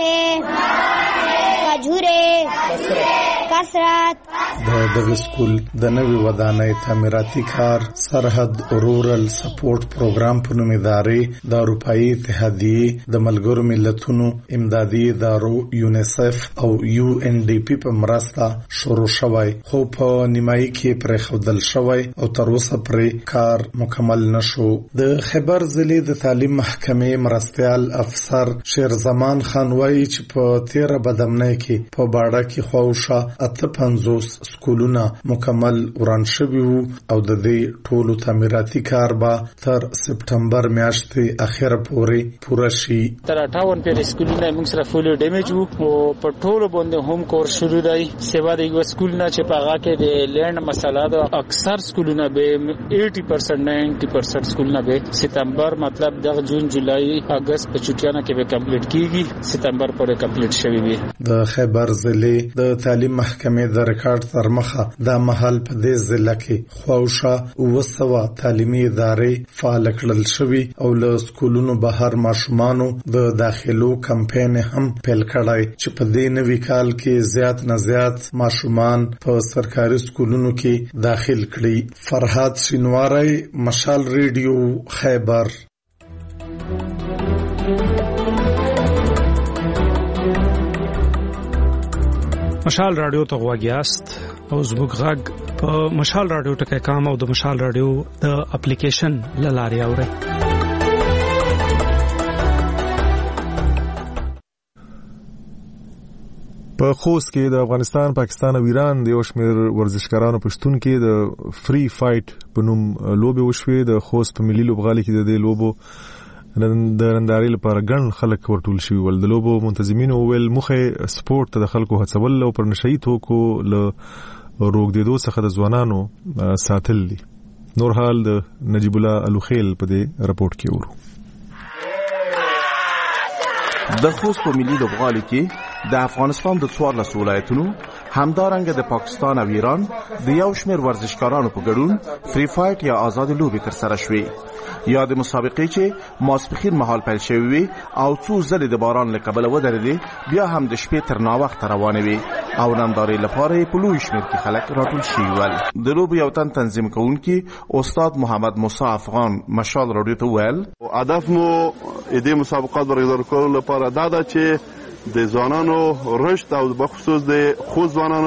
د دغه سکول د نوي ودانۍ تعمیراتي کار سرحد رورل سپورټ پروګرام په نوم ادارې د اروپאי اتحادیې د ملګرو ملتونو امدادي ادارو یونیسف او یو ان ډي پی په مرسته شروع شوی خو په نیمایي کې پرې خودل شوی او تر اوسه پرې کار مکمل نشو. د خیبر ضلع د تعلیم محکمې مرستيال افسر شیرزمان خان وایي چې په تیر بدمنۍ کې په باړه کې خوښه اته پنځوس سکولونه مکمل وران شوي وو او د دې ټولو تعمیراتي کار به تر سپټمبر میاشتې اخره پورې پوره شي.
تر اټاون پیر سکولونه موږ سره فول ډیمیج وو او په ټولو باندې هوم کورس شروع دی. سیوا د یو سکولونه چې په هغه کې د لینډ مسله ده اکثر سکولونه به eighty percent ninety percent سکولونه به سپتمبر مطلب د جون جولای اگست په چټیانه کې به کمپلیټ کیږي. سپتمبر پورې کمپلیټ شوی وي.
د خیبر ضلع د تعلیم محکمې د ریکارډ تر مخه د محل په دې ضلع کې خوښه وسوه تعلیمي ادارې فعال کړل شوی او له سکولونو بهر ماشومانو د داخلو کمپاین هم پیل کړای چې په دې نوي کال کې زیات نه زیات ماشومان په سرکاري سکولونو کې داخل کړي. فرهاد شینواری، مشال ریډیو، خیبر.
مشال رادیو ته غواګیاست او زموږ غږ په مشال رادیو ټکي کام او د مشال رادیو د اپلیکیشن لاري اوري.
په خوست کې د افغانستان، پاکستان او ایران د یو شمېر ورزشکارانو پښتون کې د فری فایټ په نوم لوبي وشوي. د خوست په ملي لوبغالي کې د دې لوبو د نندارې لپاره ګڼ خلک ورټول شوي ول. د لوبو منتظمینو ویل مخه سپورت ته د خلکو هڅول او پر نشئی توکو له روغدېدو څخه د ځوانانو ساتل دي. نور حال د نجیب الله الوخیل په دې راپورټ کې ورو.
د خوست په ملي لوبغالي کې د افغانستان د څوارلس ولایتونو همدارنګه د پاکستان او ایران د یو شمېر ورزشکارانو په ګډون فری فایټ یا آزاد لوبې ترسره شوې. یا د مسابقې چې ماسپښین مهال پیل شوې وي او څو ځلې د باران له کبله ودرېدې بیا هم د شپې تر ناوخته روانې وي او نندارې لپاره یې په لوی شمېر کې خلک راټول شوي ول. د لوبو یو تن تنظیم کوونکي استاد محمد موسی افغان مشال راډیو ته ویل
هدف مو دې مسابقات برگزار کولو لپاره دا ده چې د ځوانانو رشد او بخصوص د خو ځوانانو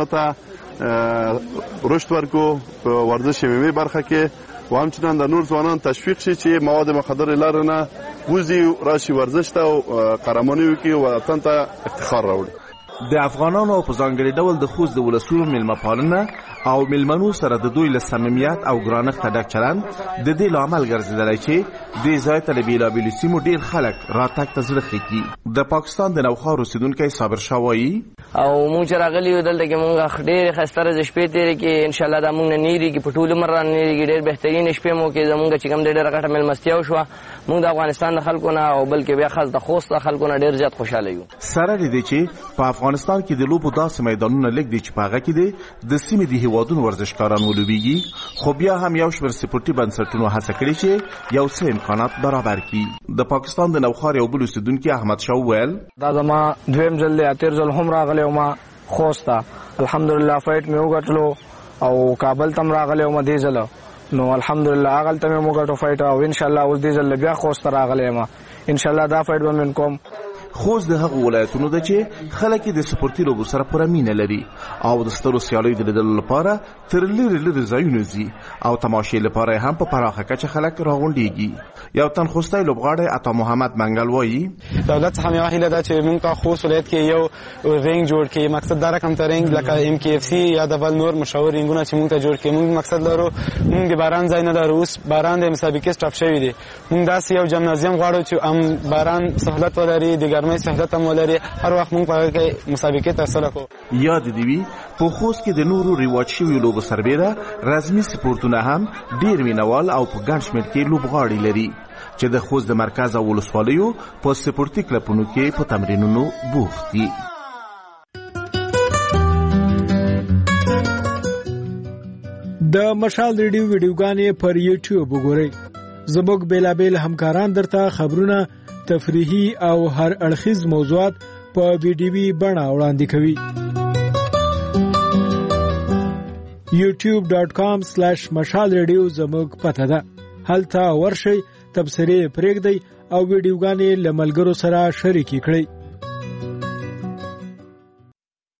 ته رشد ورکو په ورزش ملي برخه کې و همچنان د نور ځوانان تشویق شي چې مواد مخدر لاره نه وځي راشي ورزش ته او قهرماني وکړي او وطن ته افتخار راوړي.
د افغانانو په ځانګړي ډول د خوست د ولسونو میلمه پالنه او میلمنو سره د دوی له صمیمیت او ګرانښت ډک چلند د دې لامل ګرځیدلی چې دې ځای ته له بېلابېلو سیمو ډېر خلک راتګ ته زړه ښه کړي. د پاکستان د نوښار اوسېدونکی صابر شاه وایي
او مونږ چې راغلي یو دلته کې مونږ ډېرې ښایسته ورځې شپې تېرې کړې. انشاءالله دا مونږ نه نه هېرېږي، په ټول عمر رانه نه هېرېږي. ډېر بهترینې شپې مو کې زمونږ چې کوم ډېره غټه مېلمستیا وشوه. مونږ د افغانستان د خلکو نه او بلکې بیا خاص د خوست د خلکو نه ډېر زیات خوشحاله یو.
سره له دې چې په افغانستان کې د لوبو داسې میدانونه لږ دي چې په هغه کې د سیمې د هېوادونو ورزشکاران ولوبېږي، خو بیا هم یو شمېر سپورټي بنسټونو هڅه کړې چې یو څه امکانات برابر کړي. د پاکستان د نوښار یو بل اوسېدونکي احمد شاه وویل
دا زما دویم ځل دی، تېر ځل هم راغلی وم خوست ته، الحمدلله فایټ مې وګټلو او کابل ته هم راغلی وم دې ځله، نو الحمدلله هغلته مې وګټو فایټ او انشاءالله اوس دې ځل بیا خوست ته راغلی یم. انشاءالله دا فایټ به مې کوم.
خوست د هغو ولایتونو ده چې خلک یې د سپورټي لوبو سره پوره مینه لري او د سترو سیالیو د لیدلو لپاره تر لرې لرې ځایونو ځي او تماشې لپاره هم په پراخه کچه خلک راغونډېږي. یو تن خوستی لوبغاړی عطا محمد منګل وایي
دولت څخه مې یوه هیله ده چې موږ ته خوست ولایت کې یو رینګ جوړ کړي. مقصد دا رقم ته رینګ لکه ام کې اف سی یا د بل نور مشهور رینګونه چې موږ ته جوړ کړي. موږ مقصد لرو موږ د باران ځای نه لرو، اوس باران د مسابقې سټاپ شوی دی. موږ داسې یو جمنازیم غواړو چې ام باران سهولت ولري، د ګرمۍ ګرمۍ سهولت هم ولري هر وخت موږ په هغه کې مسابقې ترسره کوو.
یاد دې وي په خوست کې د نورو رواج شویو لوبو سربیره رسمي سپورتونه هم ډیر مینوال او په ګڼ شمېر کې لوبغاړي لري چې د خوست د مرکز او ولسوالیو په سپورتي کلبونو کې په تمرینونو بوخت دي.
د مشال ریډیو ویډیوګانې پر یوټیوب وګورئ. زموږ بیلابیل همکاران درته خبرونه، تفریحي او هر اړخیز موضوعات په ویډیوي بڼه وړاندې کوي. یوټیوب ډاٹ کام سلیش مشال ریډیو زموږ پته ده. هلته ورشئ، تبصرې پرېږدئ او ویډیوګانې له ملګرو سره شریکې کړئ.